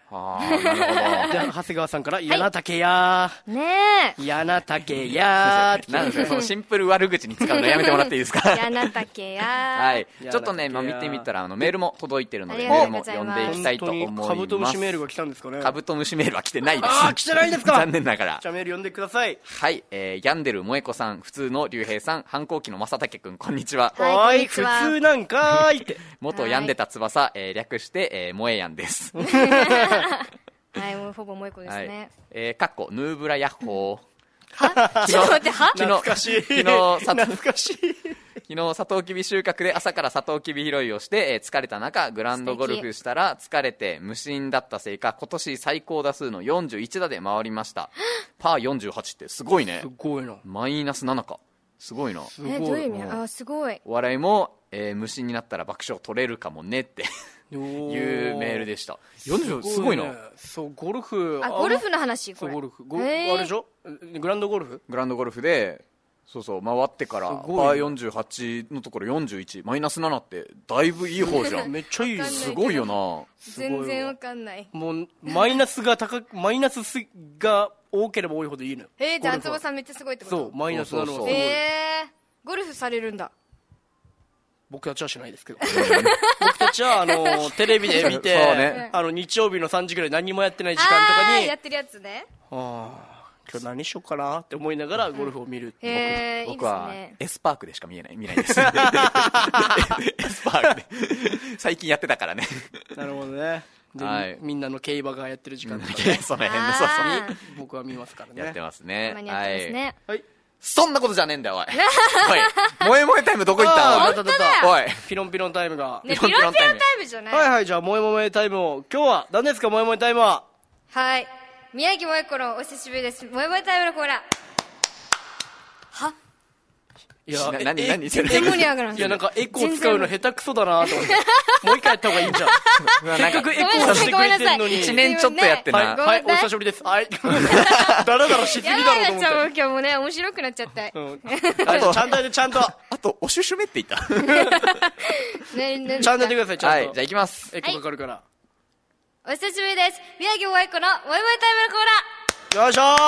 ああ、なるほど。 で、長谷川さんから、やなたけやー。ねー。やなたけやー。 なんですか、そのシンプル悪口に使うのやめてもらっていいですか。 やなたけやー。 はい。ちょっとね、まあ、見てみたら、あの、メールも届いてるので、 ありメールがとうございますも読んでいきたいと思います。 カブトムシメールが来たんですかね。 カブトムシメールは来てないです。 ああ、来てないですか。 残念ながら。 じゃあメール読んでください。 はい。えー、ヤンデル萌子さん、普通の竜兵さん、反抗期の正武くん、こんにちは。 はい、普通なんかーいって。 元ヤンデた翼、えー、略して、えー、萌えやんです。 はい、もうほぼ萌子ですね。はい、 えー、かっこ、ヌーブラヤッホー。はちょっと待って、は懐かしい。 昨日、 懐かしい。 昨日、サトウキビ収穫で朝からサトウキビ拾いをして、えー、疲れた中、グランドゴルフしたら疲れて無心だったせいか、今年最高打数のよんじゅういち打で回りました。パーよんじゅうはちってすごいね。 すごいな。 マイナスななか。すごいな。 えー、どういう意味？あ、すごい。 お笑いも、えー、無心になったら爆笑取れるかもねっていうメールでした。よんじゅうすごいな。 そう、ゴルフ。 あ、ゴルフの話これ。 そう、ゴルフ。ゴあれでしょ？グランドゴルフ？ グランドゴルフで、そうそう、回ってから、パーよんじゅうはちのところよんじゅういち、マイナスななって、だいぶいい方じゃん。 めっちゃいい。 すごいよな。 全然わかんない。 もう、マイナスが高く、マイナスが多ければ多いほどいいのよ。 えー、じゃあ、あつばさんめっちゃすごいってこと？ そう、マイナスなのはすごい。 えー、ゴルフされるんだ。 僕たちはしないですけど。僕たちは、あの、テレビで見て、ね、あの、日曜日のさんじぐらい何もやってない時間とかに、 やってるやつね。 はあ。今日何しようかなって思いながらゴルフを見る。 うん、へ僕, 僕はエスパークでしか見えない見ないです。エスパークで最近やってたからね。なるほどね。で、はい、みんなの競馬がやってる時間とか、 ね、その辺のそうそうに僕は見ますからね。 やってますね。 たまにやってますね。 はい。 そんなことじゃねえんだよおい。おい。萌え萌えタイムどこ行ったの？ 本当だよ。 おい。 ピロンピロンタイムが。 ね、ピロンピロンタイムじゃない。 はいはい、じゃあ萌え萌えタイムを今日は何ですか萌え萌えタイムは。 はい。宮城萌子のお久しぶりです。萌え萌えタイムのコーナー。は？ いや、 な、なになに全然盛り上がらん。 いや、なんかエコー使うの下手くそだなと思って。もう一回やった方がいいんじゃん。せっかくエコーしてくれてんのに。 一年ちょっとやってな。 はい、はい、お久しぶりです。はい。だらだらしすぎだろうと思って。 やばいなっちゃう、今日もね、面白くなっちゃった。 うん。あと、ちゃんとやって、ちゃんと。 あと、おしゅしゅめって言った。 ねねちゃんとやってください、ちゃんと。 はい、じゃあ行きます。 エコーかかるから。 お久しぶりです。宮城萌子の萌え萌えタイムのコーナー。 よいしょー。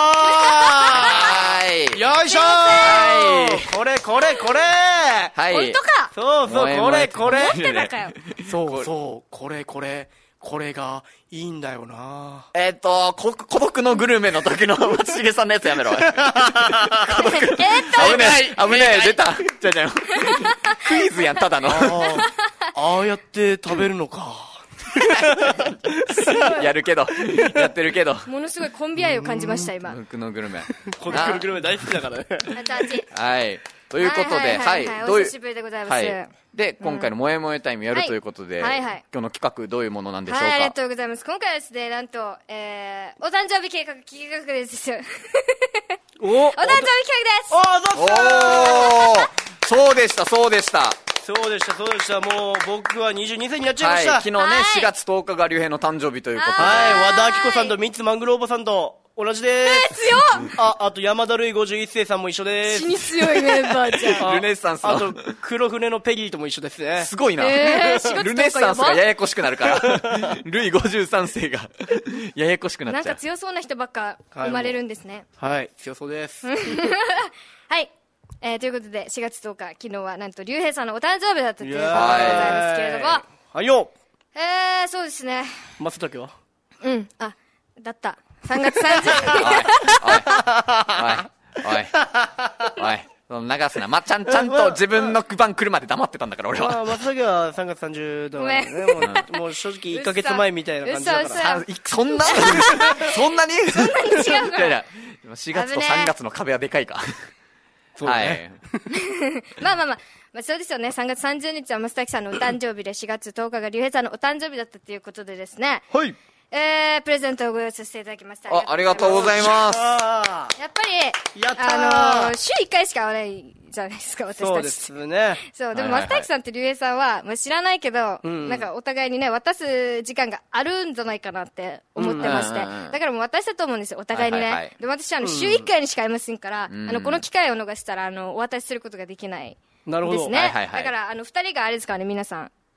よいしょー。これこれこれ。 はい。 本当か。 そうそう、これこれ。 持ってたかよ。 そうそう、これこれ。これがいいんだよな。 えっと、こ孤独のグルメの時の松重さんのやつやめろ。孤独。 えっと、 危ねえ、危ねえ、出た。じゃじゃクイズやん、ただの。 ああやって食べるのか。 やるけど、やってるけど。 ものすごいコンビ愛を感じました、今。 孤独のグルメ。 孤独のグルメ大好きだからね。 はい。ということで、はい。 お久しぶりでございます。 で、今回の萌え萌えタイムやるということで、今日の企画どういうものなんでしょうか。 はい、ありがとうございます。今回はですね、なんと、えー、お誕生日計画、企画です。おお誕生日企画です。 おー、 そうでした、そうでした。 そうでした、そうでした。もう、僕はにじゅうにさいになっちゃいました。 はい、昨日ね、しがつとおかが竜兵の誕生日ということで。 はい、和田アキ子さんとミッツマングローバさんと同じです。 えー、強っあ、あと山田るいごじゅういっ世さんも一緒です。 死に強いメンバーじゃん。 ルネッサンスの。 あと、黒船のペギーとも一緒ですね。 すごいな。 えー、 ルネッサンスがややこしくなるから。ルイごじゅうさん世がややこしくなっちゃう。 なんか強そうな人ばっか生まれるんですね。 はい、はい、強そうです。 はい。えー、ということで、しがつとおか、昨日はなんと、竜兵さんのお誕生日だったということでございますけれども。 はいよ。 えー、そうですね。 松竹はうん、あ、だった。さんがつさんじゅうにち。 おい、おい、おい、おい、流すな。ま、ちゃん、ちゃんと自分の番来るまで黙ってたんだから、俺は。 まあ、松竹はさんがつさんじゅうだからね。もう、もう正直いっかげつまえみたいな感じだから。 そんなそんなにそんなに違うから。いやいや、 しがつとさんがつの壁はでかいか。 そうね。 まあまあまあ、まあそうですよね。さんがつさんじゅうにちは増滝さんのお誕生日で、しがつとおかが竜兵さんのお誕生日だったということでですね。 はい。 えー、プレゼントをご用意させていただきました。 あ、ありがとうございます。 やっぱり、 やったー、 あのー、週いっかいしか会わないじゃないですか、私たち。 そうですね。 そう、でも増滝さんと竜兵さんは、まあ、知らないけど、 うん、 なんかお互いにね、渡す時間があるんじゃないかなって思ってまして。だからもう渡したと思うんですよ、お互いにね。はいはいはい、でも私はあの、週いっかいにしか会いませんから、うん、あの、この機会を逃したら、あの、お渡しすることができない。 なるほど。 ですね。はいはいはい、だから、あの、二人があれですからね、皆さん。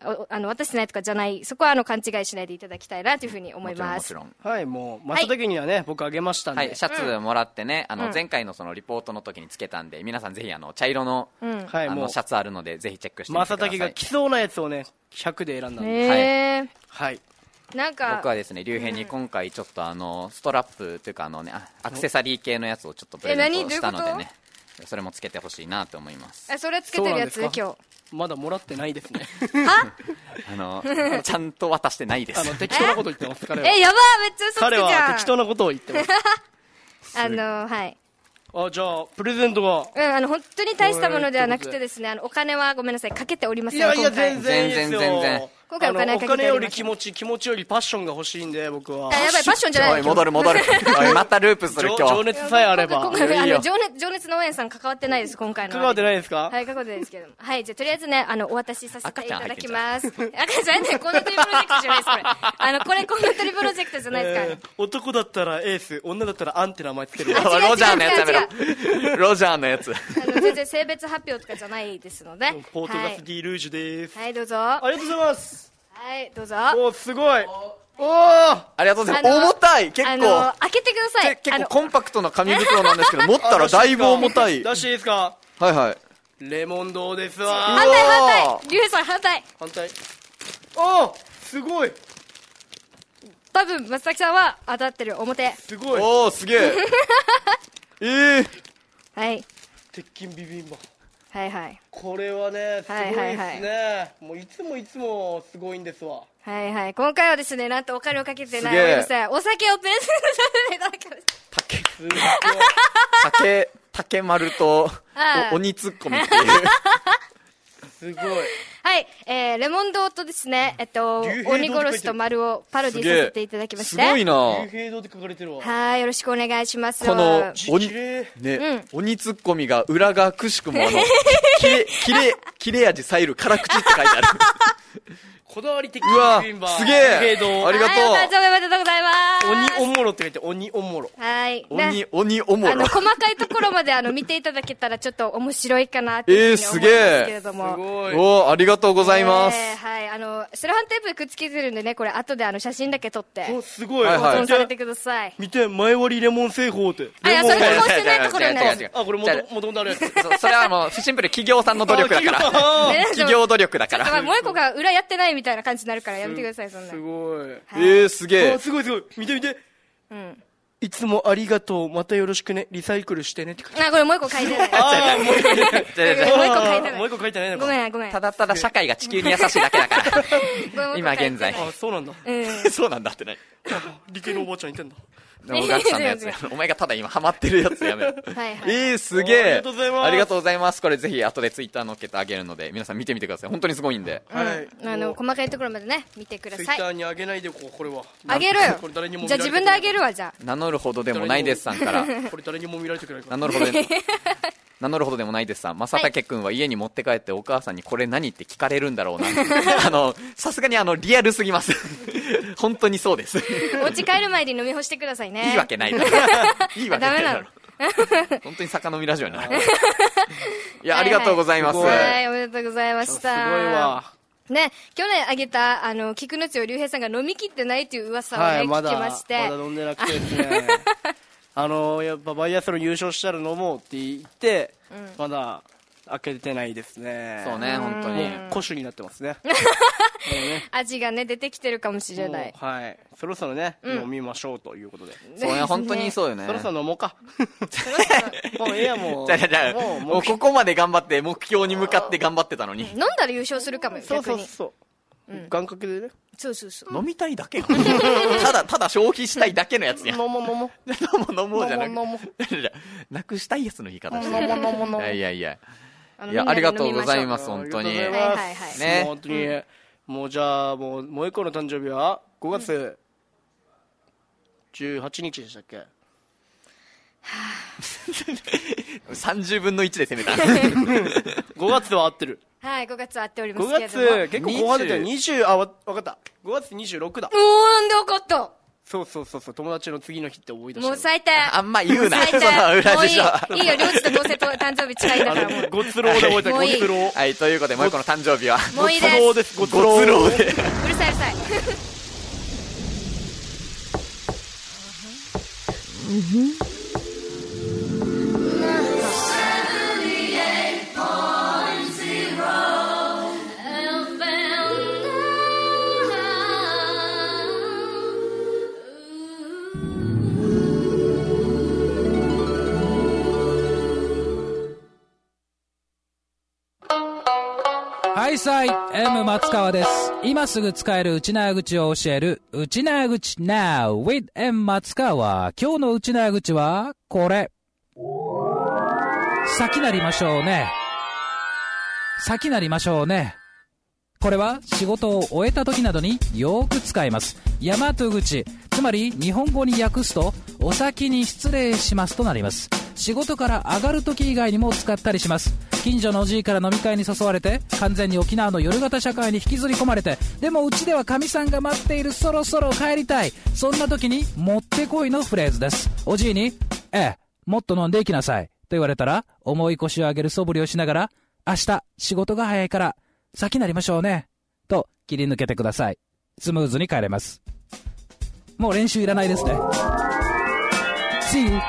あの渡してないとかじゃない、そこはあの勘違いしないでいただきたいなというふうに思います。 もちろんもちろん。 はい、もう正竹にはね、僕あげましたんで、 はい、シャツもらってね、あの前回のそのリポートの時につけたんで、皆さんぜひあの茶色の、 はい、 あもうのシャツあるのでぜひチェックしてみてください。 正竹が着そうなやつをねひゃくで選んだんで、 へー、 はい、 なんか僕はですね、竜兵に今回ちょっとあのストラップというかあのね、アクセサリー系のやつをちょっとプレゼントしたのでね、それもつけてほしいなと思います。 え、それつけてるやつ今日まだもらってないですねあのちゃんと渡してないです。 あの適当なこと言ってます彼は。 え、やばー、めっちゃ嘘つくじゃん。 彼は適当なことを言ってますあのはい、 あ、じゃあプレゼントが、 うん、あの本当に大したものではなくてですね、あのお金はごめんなさい、かけておりません。 いやいや今回全然いいですよ。 全然全然今回お金はかけておりません。 あのお金より気持ち、気持ちよりパッションが欲しいんで僕は。 あ、やばい、パッションじゃない。 おい戻る戻るおいまたループする今日。 情熱さえあれば。 今回いいよあの情熱情熱農園さん関わってないです、今回の。 関わってないですか。 はい、関わってないですけども。はい、じゃあとりあえずね、あのお渡しさせていただきます。赤ちゃんね、こんな鳥プロジェクトじゃないですこれ。あのこれこんな鳥プロジェクトじゃないですから。 えー男だったらエース、女だったらアンって名前つける。 違う違うロジャーのやつやめろ。ロジャーのやつ。 あの全然性別発表とかじゃないですので。 ポートガスディルージュです。 はい、はい、どうぞ。 ありがとうございます。 はいどうぞ。 おーすごい。おーありがとうございます。重たい結あの構開けてください。 結構コンパクトな紙袋なんですけど、持ったらだいぶ重たい。 出していいですか。 はいはい。 レモン堂ですわ。 反対反対、リュウさん反対。 反対。あーすごい多分松崎さんは当たってる。表。 すごい。 おーすげええーはい鉄筋ビビンバ。 はいはいこれはねすごいですね、 はいはいはもういつもいつもすごいんですわ。 はいはい、今回はですね、なんとお金をかけてないすげえお店、お酒をプレゼントさせていただきました。 竹すごい竹竹丸とああお鬼ツッコミっていうすごい。 はい、えー、レモン堂とですね、えっと竜兵堂って書いてる鬼殺しと丸をパロディさせていただきまして、 すごいな。 竜兵堂って書かれてるわ。 はい、よろしくお願いします。 この字鬼綺麗。 ね、 うん鬼ツッコミが裏がくしくもあの切れ切れ切れ味さえる辛口って書いてあるこだわり的うわビビンバすげえ竜兵堂。 ありがとう。 はい、お誕生日おめでとうございます。 鬼おもろって書いて鬼おもろ。 はい、 鬼ね、 鬼おもろあの細かいところまであの見ていただけたらちょっと面白いかなっていうふうに思いますけれども、 すごい。 おーありがとうございます、 えーはい、あのセロハンテープでくっつけてるんでね、これ後であの写真だけ撮っておすごい。 はいはい保存されてください。 見て前割りレモン製法って。 あ、いや、それ加工してないところ違う違う違う違うね。 あこれもともともとあるやつ。 そそれはもうシンプル企業さんの努力だからあね企業努力だからちょっともう一個が裏やってないみたいな感じになるからやめてください、そんな。 すごい。 えー、すげえあすごいすごい。見て見て。 うん。 いつもありがとう。またよろしくね。リサイクルしてねって書いてある。 あ、これもう一個書いてない。 あーもう一個違う違うもう一個書いてないもう一個書いてないのか。 ごめん、ごめん。 ただただ社会が地球に優しいだけだからごめん今現在あそうなんだ。 うん。 そうなんだってね理系のおばあちゃんいてんだ。 おガクさんのやつ違う違お前がただ今ハマってるやつやめろはいはい。 えー、すげえありがとうございますありがとうございます。これぜひ後でツイッター載っけてあげるので皆さん見てみてください。本当にすごいんではい。 あの、細かいところまでね、見てくださいツイッタ。ーにあげないでこうこれは。 あげろよ。 これ誰にも見じゃあられてくれ自分であげるわ、じゃ名乗るほどでもないですさんからこれ誰にも見られてくれないか名ら。 乗るほどで名乗るほどでもないですさん、正竹君は家に持って帰ってお母さんにこれ何って聞かれるんだろうなあのさすがにあのリアルすぎます本当にそうですあ。お家帰る前に飲み干してくださいね。 いいわけないだろいいわけないだろ本当に酒飲みラジオになるいやありがとうございます、 はいはいはい、おめでとうございました。 すごいわ。 ね、去年あげた、あの、菊之内竜兵さんが飲み切ってないという噂をね、 はい、まだ聞きまして。 まだ飲んでなくてですねあのやっぱバイアスロン優勝したら飲もうって言って、まだ開けてないですね。 そうね本当に古酒になってますね味がね、出てきてるかもしれない。 もうはいそろそろね、飲みましょうということで、 そうね本当にそうよねそろそろ飲もうかもうええやもうじゃあじゃあもうもうここまで頑張って目標に向かって頑張ってたのに飲んだら優勝するかもよ、 そう逆に。 そうそう、願掛けでねそうそうそう。 飲みたいだけよただただ消費したいだけのやつや飲もう飲もう飲もう飲もうじゃなく飲もう飲もてなくしたいやつの言い方して飲もう飲もう飲もういやいやいやあのいやありがとうございますみんな本当にありがとうございますはいはいはいねもう本当に、もうじゃあもうもう一個の誕生日はごがつじゅうはちにちでしたっけ、 さんじゅうぶんのいちで攻めたごがつでは合ってる。 はい、ごがつは合っておりまごがすけれども。 つ結構後半だったよ。にじゅうあわわかったごがつにじゅうろくだ。 おー、なんでわかったそうそうそうそう、友達の次の日って思い出した。 もう最低。 あんま言うな。 最低。 その裏事情。 もういい。いいよ、りょうちとどうせと誕生日近いんだからもう。 ごつろうで覚えた、ごつろう。 はい、ということで、もう一個の誕生日は。 もういいです。 ごつろうです、ごつろう。 ごつろうで。 うるさいうるさい。 はいさい、M 松川です。今すぐ使える内縄口を教える、内縄口 Now with M 松川。今日の内縄口は、これ。先なりましょうね。先なりましょうね。これは仕事を終えた時などによく使います。大和口、つまり日本語に訳すと、お先に失礼しますとなります。仕事から上がる時以外にも使ったりします。近所のおじいから飲み会に誘われて、完全に沖縄の夜型社会に引きずり込まれて、でもうちではかみさんが待っている、そろそろ帰りたい。そんな時にもってこいのフレーズです。おじいに、ええ、もっと飲んでいきなさいと言われたら、重い腰を上げる素振りをしながら、明日仕事が早いから先なりましょうねと切り抜けてください。スムーズに帰れます。もう練習いらないですね。 See you。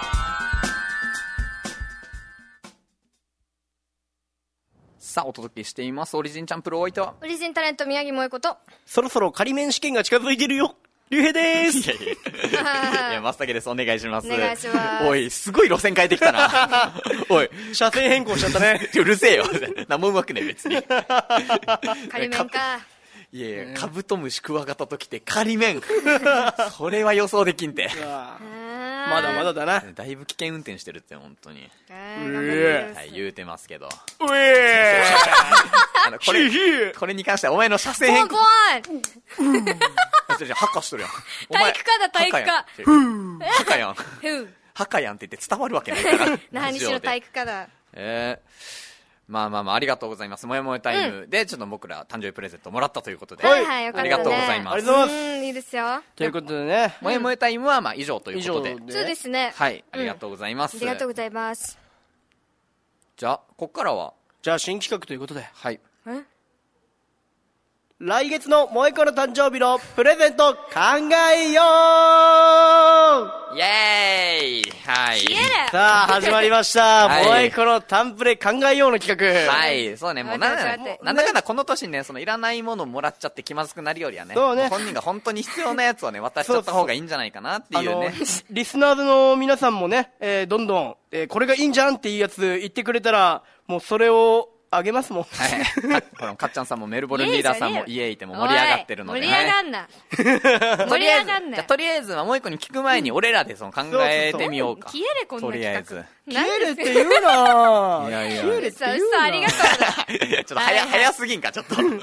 さあ、お届けしています。オリジンチャンプルお相手は。 オリジンタレント宮城萌子と。 そろそろ仮免試験が近づいてるよ。竜兵でーす。 いやいや。いや、松茸です。お願いします。 お願いします。 おい、すごい路線変えてきたな。おい。 車線変更しちゃったね。 うるせえよ。何もうまくねえ、別に。 仮免か。 いやいや、カブトムシクワガタときて仮免。それは予想できんて。 まだまだだな。 だいぶ危険運転してるって、本当に。 えはい、言うてますけど。 うえーあの、これ、これに関してはお前の車線変更。 ボンボンハカしとるやん。 体育科だ、体育科。 ハカやん。ハカやんって言って伝わるわけないから。 何しろ体育科だ。 えー。まあまあまあ、ありがとうございます。もやもやタイムで、ちょっと僕ら誕生日プレゼントもらったということで。 はいはい、よかったね。 ありがとうございます。 ありがとうございます。 うん、いいですよ。 ということでね。 もやもやタイムはまあ以上ということで。 そうですね。 はい、ありがとうございます。 ありがとうございます。 じゃあ、こっからは。 じゃあ、新企画ということで。 はい。 え来月の萌子の誕生日のプレゼント考えようイエーイはい。 さあ、始まりました。萌子のタンプレ考えようの企画。 はい、そうね、もうなんだなんだかんだこの年ね、そのいらないものをもらっちゃって気まずくなるよりはね、そうね、本人が本当に必要なやつをね、渡しちゃった方がいいんじゃないかなっていうね。 リスナーズの皆さんもね、えー、どんどん、えー、これがいいんじゃんっていうやつ言ってくれたら、もうそれを、あげますもん。 はい。このかっちゃんさんもメルボルンリーダーさんもイエイっても盛り上がってるので、 盛り上がんな。盛り上がんな。 じゃとりあえずはもう一個に聞く前に俺らでその考えてみようか。 消えれこんなとりあえず。 消えれって言うな。 いやいや。 消えれって言うな。ありがとう。 ちょっと早早すぎんかちょっと。おい。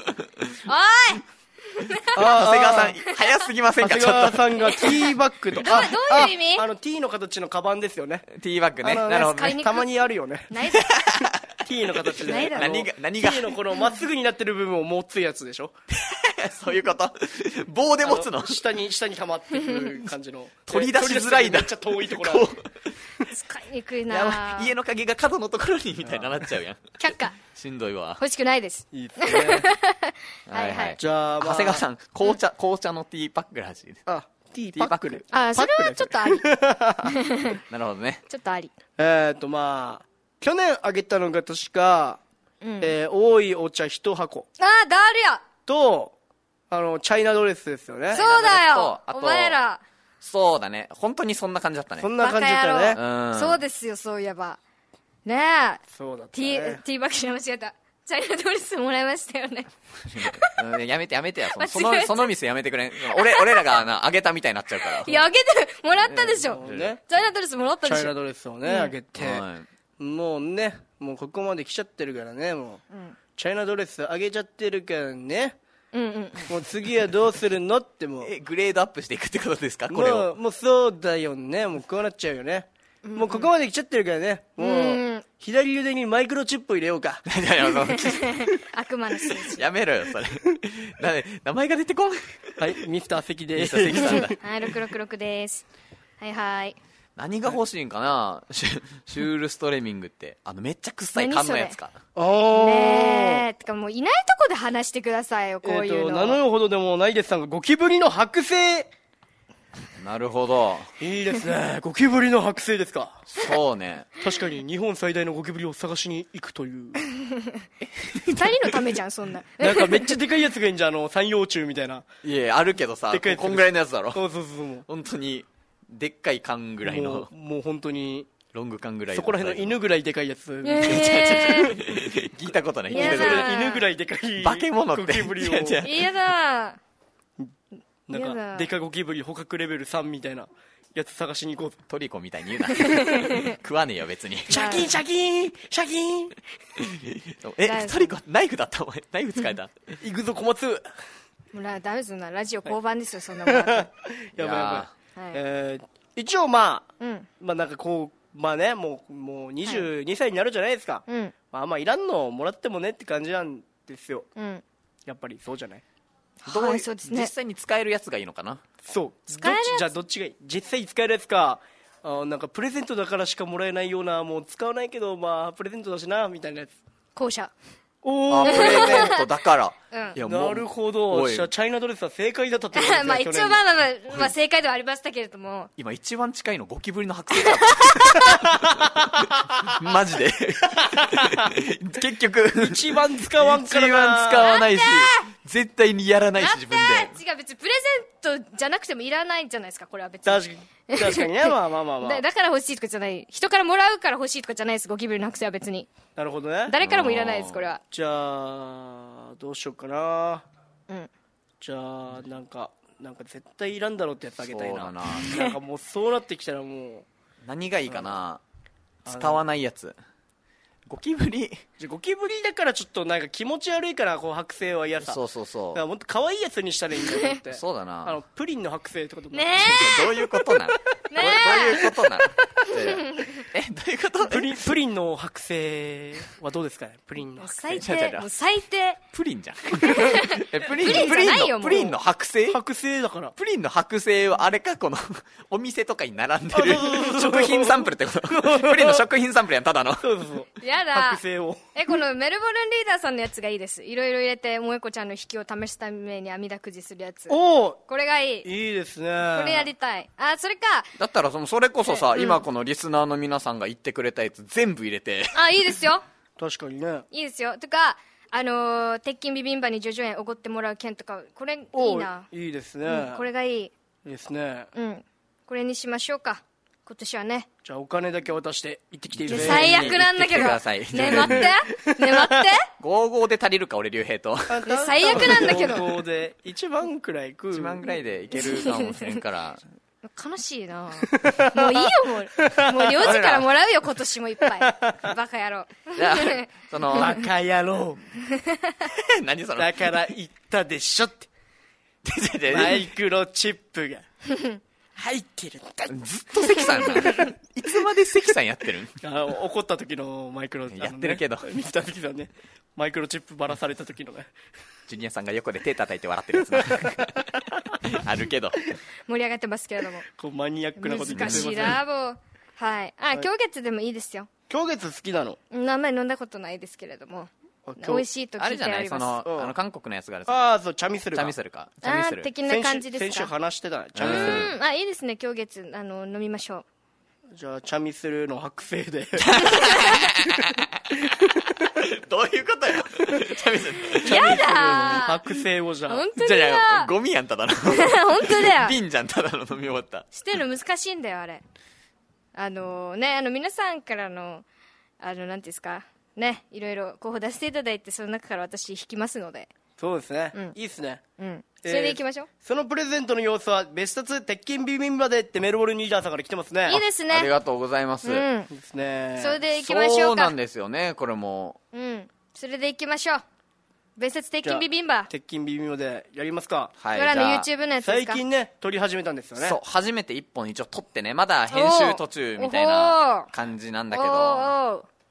長谷川さん早すぎませんかちょっと。 長谷川さんがティーバッグとか。 どういう意味？ あの T の形のカバンですよね。 ティーバッグね。なるほどね。 たまにあるよね。 ない T の形で。 何が、何が。 T のこのまっすぐになってる部分を持つやつでしょ。 そういうこと棒で持つの下に、下に溜まってくる感じの。 取り出しづらいな。 めっちゃ遠いところある。 使いにくいな。 家の鍵が角のところにみたいになっちゃうやん。 却下。 しんどいわ。 欲しくないです。 いいですね。 はいはい。 じゃあ、 長谷川さん、紅茶、紅茶のティーパックらしいです。 あ、ティーパック。 あ、それはちょっとあり。 なるほどね。 ちょっとあり。 えっと、まあ、去年あげたのが確か、え多いお茶一箱。 ああ、ダールやと、あの、チャイナドレスですよね。 そうだよお前ら。 そうだね。本当にそんな感じだったね。 そんな感じだったね。そうですよ、そういえば。ねえ。 そうだったね。ティーバッグじゃ間違えた。チャイナドレスもらいましたよね。 やめてやめてや。その、その店やめてくれ。俺、俺らがな、あげたみたいになっちゃうから。 いや、あげて、もらったでしょ。チャイナドレスもらったでしょ。 チャイナドレスをね、あげて。もうね、もうここまで来ちゃってるからね、もう。チャイナドレスあげちゃってるからね。 うんうん、 もう次はどうするのってもうえグレードアップしていくってことですかこれをもう、もうそうだよね。もうこうなっちゃうよね、うんうん、もうここまで来ちゃってるからね。もう、うん、 左腕にマイクロチップ入れようか。 いやいや、もう悪魔の数字。 やめろよ、それ。な名前が出てこん。 はい、ミスター関でミす。 スター関さんだ。 はい、ろくろくろくです。はいはい。 何が欲しいんかな、シュシュールストレミングって。あの、めっちゃ臭い缶のやつか。 おー。 ねえ。てかもういないとこで話してくださいよ、こういうの。 えっと、名乗るほどでもないですさんがゴキブリの剥製。 なるほど。 いいですね。ゴキブリの剥製ですか。 そうね。 確かに日本最大のゴキブリを探しに行くという。 二人のためじゃん、そんな。 なんかめっちゃでかいやつがいいんじゃん、あの、三葉虫みたいな。 いや、あるけどさ、 でかいやつこんぐらいのやつだろ。 そうそうそう。 本当に、でっかい缶ぐらいの。 もう、もう本当に。 ロング缶ぐらい。 そこら辺の犬ぐらいでかいやつ。 えー、 聞いたことない。 いやだ犬ぐらいでかい。 化け物って。 ゴキブリを。 嫌だ。 なんか、デカゴキブリ捕獲レベルさんみたいなやつ探しに行こう。 トリコみたいに言うな。食わねえよ、別に。 シャキンシャキンシャキンえ、トリコ、ナイフだったお前。ナイフ使えた。 行くぞ、小松。 もうダメですよな、ラジオ交番ですよ、そんなもん。やばいやばい。えー、一応まあ、 うん、 まあなんかこう、まあね、もう、もうにじゅうにさいになるじゃないですか。 うん、 まあまあいらんのもらってもねって感じなんですよ。 うん、 やっぱりそうじゃない。 どう、 はい、そうですね、 実際に使えるやつがいいのかな。 そう使えるやつどっちじゃあどっちがいい、実際に使えるやつか、あなんかプレゼントだからしかもらえないような、もう使わないけどまあプレゼントだしなみたいなやつ。 後者。 おー、 あ、プレゼントだから。 うん、 いやもうなるほど。じゃあチャイナドレスは正解だったってことですね。 まあ一応まあまあまあ、まあ、正解ではありましたけれども、 今一番近いのゴキブリの剥製だマジで結局一番使わんからな。 一番使わないし絶対にやらないし自分で。 違う、別にプレゼントじゃなくてもいらないんじゃないですか、これは別に。 確かに確かにね。まあまあまあまあだだから欲しいとかじゃない、人からもらうから欲しいとかじゃないです、ゴキブリの剥製は別に。 なるほどね。 誰からもいらないです、これは。 じゃあどうしようかな。 うん、 じゃあなんかなんか絶対いらんだろうってやつあげたいな。 そうだな。 なんかもうそうなってきたらもう何がいいかな、使わないやつ。ゴキブリじゃゴキブリだからちょっとなんか気持ち悪いからこう剥製は嫌さ。 そうそうそう。 だからもっと可愛いやつにしたらいいんだよってそうだな。 あのプリンの剥製ってこともねどういうことなん、ね、どういうことなんえ、どういうことプリンプリンの剥製はどうですかね。プリンのもう剥最製低、もう最低。 プリンじゃんえプリンプリンじゃないよもうプリンの剥製剥製だから。 プリンの剥製はあれか、このお店とかに並んでる食品サンプルってことプリンの食品サンプルやん、ただの。 そうそうそうやだ剥。製をえ、このメルボルンリーダーさんのやつがいいです。いろいろ入れて萌子ちゃんの引きを試すために網だくじするやつ。 おおこれがいい。 いいですね。 これやりたい。あ、それか。 だったらそのそれこそさ、 うん今このリスナーの皆さんが言ってくれたやつ全部入れてあ、いいですよ。 確かにね。 いいですよ。とか、あのー、鉄筋ビビンバに叙々苑おごってもらう件とか、これいいな。 いいですね、 うん、これがいい。 いいですね。 うん。これにしましょうか。今年はね。 じゃあお金だけ渡して行ってきていいですか。 最悪なんだけど。 行ってきてくださいねえ待って。ねえ待って。 ごじゅうごで足りるか、俺竜兵と最悪なんだけど。 高校でいちまんくらい食う。 いちまんぐらいでいけるかもしれんから悲しいな。もういいよ、もう。もう領事からもらうよ、今年もいっぱい。バカ野郎。 じゃあそのバカ野郎何そのだから言ったでしょってマイクロチップが入ってるんだ。 ずっと関さんないつまで関さんやってるんあ怒った時のマイクロ、 やってるけど、 ね、ミスター関さんね、マイクロチップばらされた時のね、 ジュニアさんが横で手叩いて笑ってるやつなあるけど盛り上がってますけれども、 こうマニアックなこと言って難しいなもう。はい。あ、狂月でもいいですよ。 狂月好きなの。 あんまり飲んだことないですけれども、美味しいと聞いてあれじゃない、 あります。 その、あの韓国のやつがあるさ、 ああそう、チャミスルチャミスルか、チャあミスルー的な感じですか。 先週先週話してたチャミスル。 うん、あ、いいですね。狂月、あの飲みましょう。 じゃあチャミスルの剥製でどういうことよチャミスルやだ剥製をじゃあ本当じゃだよ。 あゴミやん、ただの本当だよ。 瓶じゃん、ただの飲み終わった。 捨てるの難しいんだよ、あれ。あのね、あの皆さんからのあのなんていうんですかね、いろいろ候補出していただいて、その中から私引きますので。 そうですね、 うん、 いいっすね。 うん。それでいきましょう。 えー、そのプレゼントの様子は別冊鉄筋ビビンバでってメルボルンリーダーさんから来てますね。 いいですね。 ありがとうございます。 うん。 いいですね。 それでいきましょうか。 そうなんですよね、これも。 うん。それでいきましょう。別冊鉄筋ビビンバ。 鉄筋ビビンバでやりますか。 はい。 これあの YouTube のやつですか。 最近ね撮り始めたんですよね。 そう、初めて一本一応撮ってね、まだ編集途中みたいな感じなんだけど。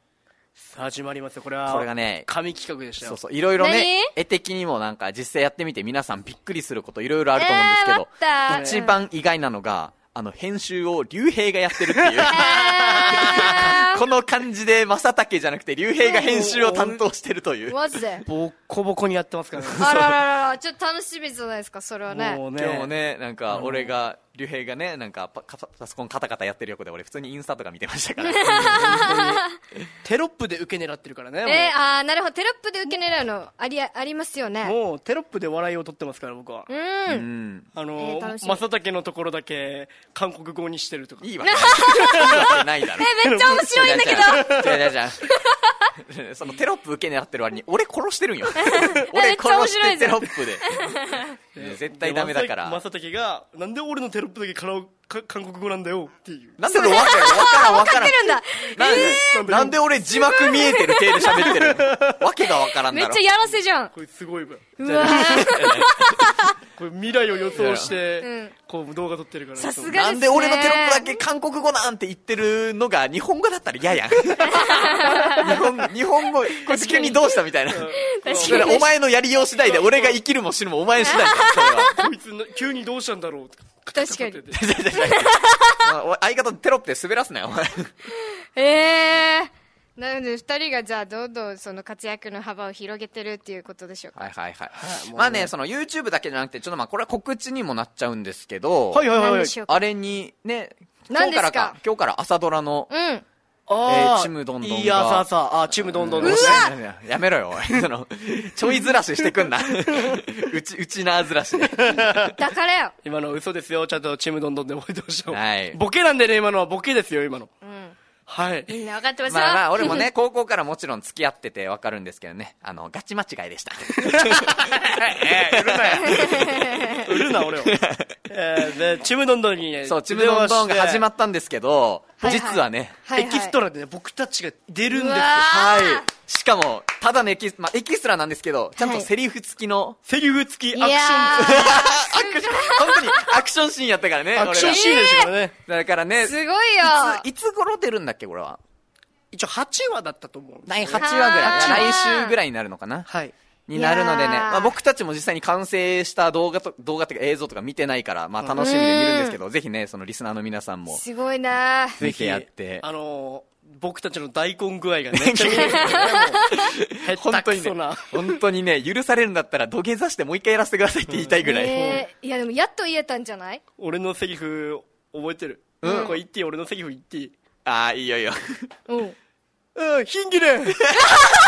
さあ始まりますよ。これはこれがね神企画でしたよ。 そうそういろいろね何絵的にもなんか実際やってみて皆さんびっくりすることいろいろあると思うんですけど、 えー、待った一番意外なのがあの編集を竜兵がやってるっていう、 えーこの感じで正竹じゃなくて竜兵が編集を担当してるというマジでボッコボコにやってますからね。 あらららら、ちょっと楽しみじゃないですか、それはね。 もう今日もねねなんか俺が竜兵がねなんかパパソコンカタカタやってる横で俺普通にインスタとか見てましたからテロップで受け狙ってるからね。もうえー、あー、なるほど。テロップで受け狙うのあり、ありますよね。 もうテロップで笑いを取ってますから僕は。 う。 うんんあのえー楽しみ正竹のところだけ韓国語にしてるとか。 いいわけないいいわけないだろえ、めっちゃ面白いんだけど。 違う違う違う違うそのテロップ受け狙ってる割に俺殺してるんよめ俺っちゃ面殺して白いじゃんテロップでいや絶対ダメだから正竹がなんで俺のテロップだけカラオか韓国語なんだよっていう。 なんで俺分かる分からん分からん出るんだ。 なんで、なんで俺字幕見えてる体で喋ってるのわけが分からんだろめっちゃやらせじゃん。 これすごいわ。 うわこれ未来を予想して、 うんこう動画撮ってるから。 さすがですね。 なんで俺のテロップだけ韓国語なんて言ってるのが日本語だったら嫌やん日本日本語これ急にどうしたみたいな確それお前のやりよう次第で俺が生きるも死ぬもお前次第だよそれはこいつな急にどうしたんだろうって。 確かに。 お相方テロップで滑らすなよお前えー。なので、二人がじゃあ、どんどんその活躍の幅を広げてるっていうことでしょうか。 はいはいはい。まあね、その YouTube だけじゃなくて、ちょっとまあこれは告知にもなっちゃうんですけど、 はいはいはいはい。 何でしょうか。 あれにね、今何ですか日からか、今日から朝ドラの、 うん。 えあーーちむどんどんがいやさあさあ、あ、ちむどんどんの。 うわやめろよ、おいその、ちょいずらししてくんな。うち、うちなずらしで。 だからよ。 今の嘘ですよ。ちゃんとちむどんどんで覚えてました。 はいボケなんでね、今のはボケですよ、今の。 うん。 はい。 みんな分かってますよ。 まあまあ、俺もね、高校からもちろん付き合っててわかるんですけどね、あの、ガチ間違いでした。 えー、売るなよ。売るな、俺を。えー、で、ちむどんどんにね、 そう、ちむどんどんが始まったんですけど、 はいはい実はね、 はいはいエキストラでね、僕たちが出るんですよ。 うわーはい。しかも、ただのエキス、まあ、エキストラなんですけど、ちゃんとセリフ付きの、 セリフ付きいアクション。 やアクション、本当にアクションシーンやったからね、 アクションシーンでしたからね。 俺らだからね、 ーすごいよ。 いつ、いつ頃出るんだっけ、これは。 一応はちわだったと思うんです第よはちわぐらい。 はちわ来週ぐらいになるのかな。 はい。 になるのでね、 いやーまあ、僕たちも実際に完成した動画と、動画っていうか映像とか見てないから、まあ楽しみで見るんですけど、ぜひね、そのリスナーの皆さんも、 すごいなー。 見てやって。 あのー、僕たちの大根具合がね、めっちゃ見えるからね、もう。 本当にね下手くそな。、 本当にね、許されるんだったら土下座してもう一回やらせてくださいって言いたいぐらい。 えー、いやでもやっと言えたんじゃない？ 俺のセリフ、覚えてる。 うんこれ言っていい、俺のセリフ言っていい。 ああ、いいよいいよ。 うん。 うん、ヒンギレマジ？えー、方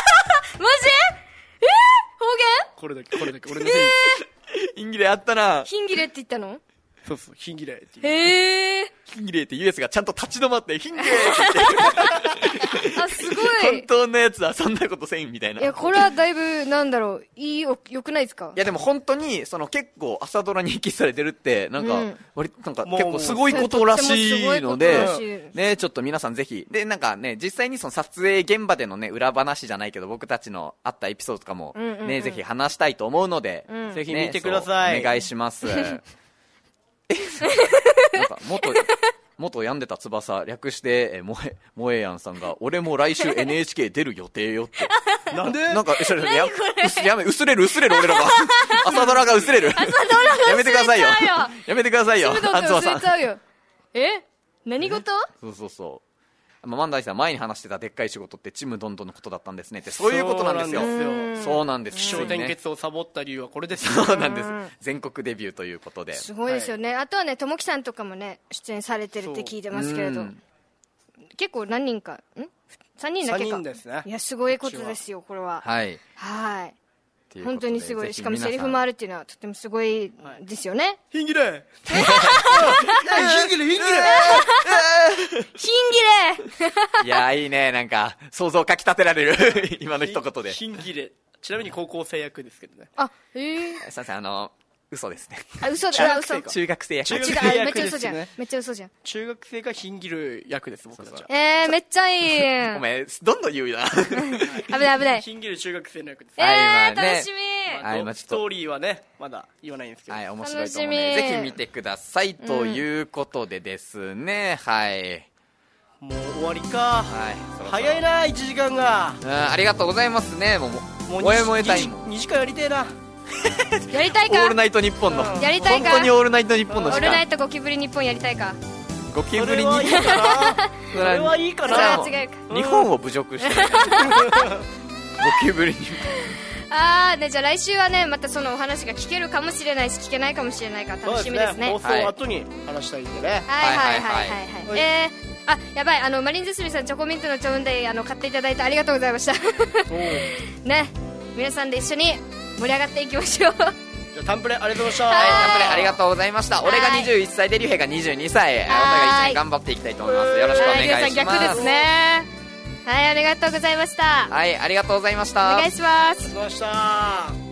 これだけ、これだけ、俺のセリフ。 インギレあったな言？ヒンギレって言ったの？ そうそう、ヒンギレっていう。 へえヒンギレっていうやつがちゃんと立ち止まって、ヒンギレって言って、 ー。あ、すご本い。 当のやつはそんなことせんみたいな。 いや、これはだいぶ、なんだろう、いいよ、よくないですか？ いやでも本当に、その結構朝ドラにエキストラで出るって、なんかうん、 割となんかもう結構すごいことらしいのでとってもすごいことらし、いね、ちょっと皆さんぜひ、で、なんかね、実際にその撮影現場でのね、裏話じゃないけど、僕たちのあったエピソードとかもうんうんうんね、ぜひ話したいと思うのでん、 ねぜひ見てくださいそうお願いします。えなんか、元、元病んでた翼、略して、え、もえ、もえやんさんが、俺も来週 エヌエイチケー 出る予定よって。 なんでなんか、それや、薄やめ、薄れる、薄れる、俺らが。朝ドラが薄れる。朝ドラがやめてくださいよ薄れちゃうよ。 やめてくださいよ、 ちむどんどんあんつわさん忘れち。ゃうよ。え何事？ そうそうそう。まあ、万代さん前に話してたでっかい仕事ってちむどんどんのことだったんですねって、そういうことなんですよ。 そうなんですよ。 そうなんです。 気象転ついにね結をサボった理由はこれですよ。 そうなんです。全国デビューということで。 すごいですよね。あとはね、ともきさんとかもね、出演されてるって聞いてますけれどうん。 結構何人か、ん ?さん 人だけか。 さんにんですねいや、すごいことですよ、これは。 はい。 はい。 ということで本当にすごい。 ぜひしかもセリフもあるっていうのはとてもすごいですよね。 ヒンギレヒンギレヒンギレヒンギレいやーいいね、なんか、想像かき立てられる。今の一言で。 ヒンギレ。ちなみに高校生役ですけどね。 あ、ええ。 すいません、あの、嘘ですね。 あ、嘘中だ、嘘。 学生か中学生役。 中学違う、 生役めっちゃ嘘じゃんですね。 めっちゃ嘘じゃん。 中学生がヒンギル役です、僕たちは。 えー、めっちゃいい。 お前、どんどん言うな。 危ない危ない。 ヒンギル中学生の役です。 えはいまあー、 ね楽しみ。 はいまあちょっとストーリーはね、まだ言わないんですけど。 はい、面白いと思うの楽しみで、ぜひ見てください。ということでですね、はい。 もう終わりか。 はい、そろそろ早いな、いちじかんが。 うん、ありがとうございますね。もうもう萌え萌えタイムにじかんやりてえな。 やりたいか。 オールナイトニッポンの、 うんやりたいか。 本当にオールナイトニッポンの時オールナ間。 イトゴキブリ日本やりたいか。 ゴキそブリにれはいいかな。それはいいかそれはな。 違うか。 日本を侮辱してるゴキブリにあーね、じゃあ来週はね、またそのお話が聞けるかもしれないし聞けないかもしれないから楽しみですね。 放送後に話したいんでね。 はいはいはいはいははいい。えー、あ、やばい、あのマリンゼスミさんチョコミントのチョウンデイあの買っていただいてありがとうございましたね、皆さんで一緒に盛り上がっていきましょう。 じゃあタンプレありがとうございました。 はい、タンプレありがとうございました。俺がにじゅういっさいでリュウヘイがにじゅうにさい、お互い一緒に頑張っていきたいと思います。よろしくお願いします。 はい、皆さん逆ですね。はい、ありがとうございました。 はい、ありがとうございました。 お願いします。 ありがとうございました。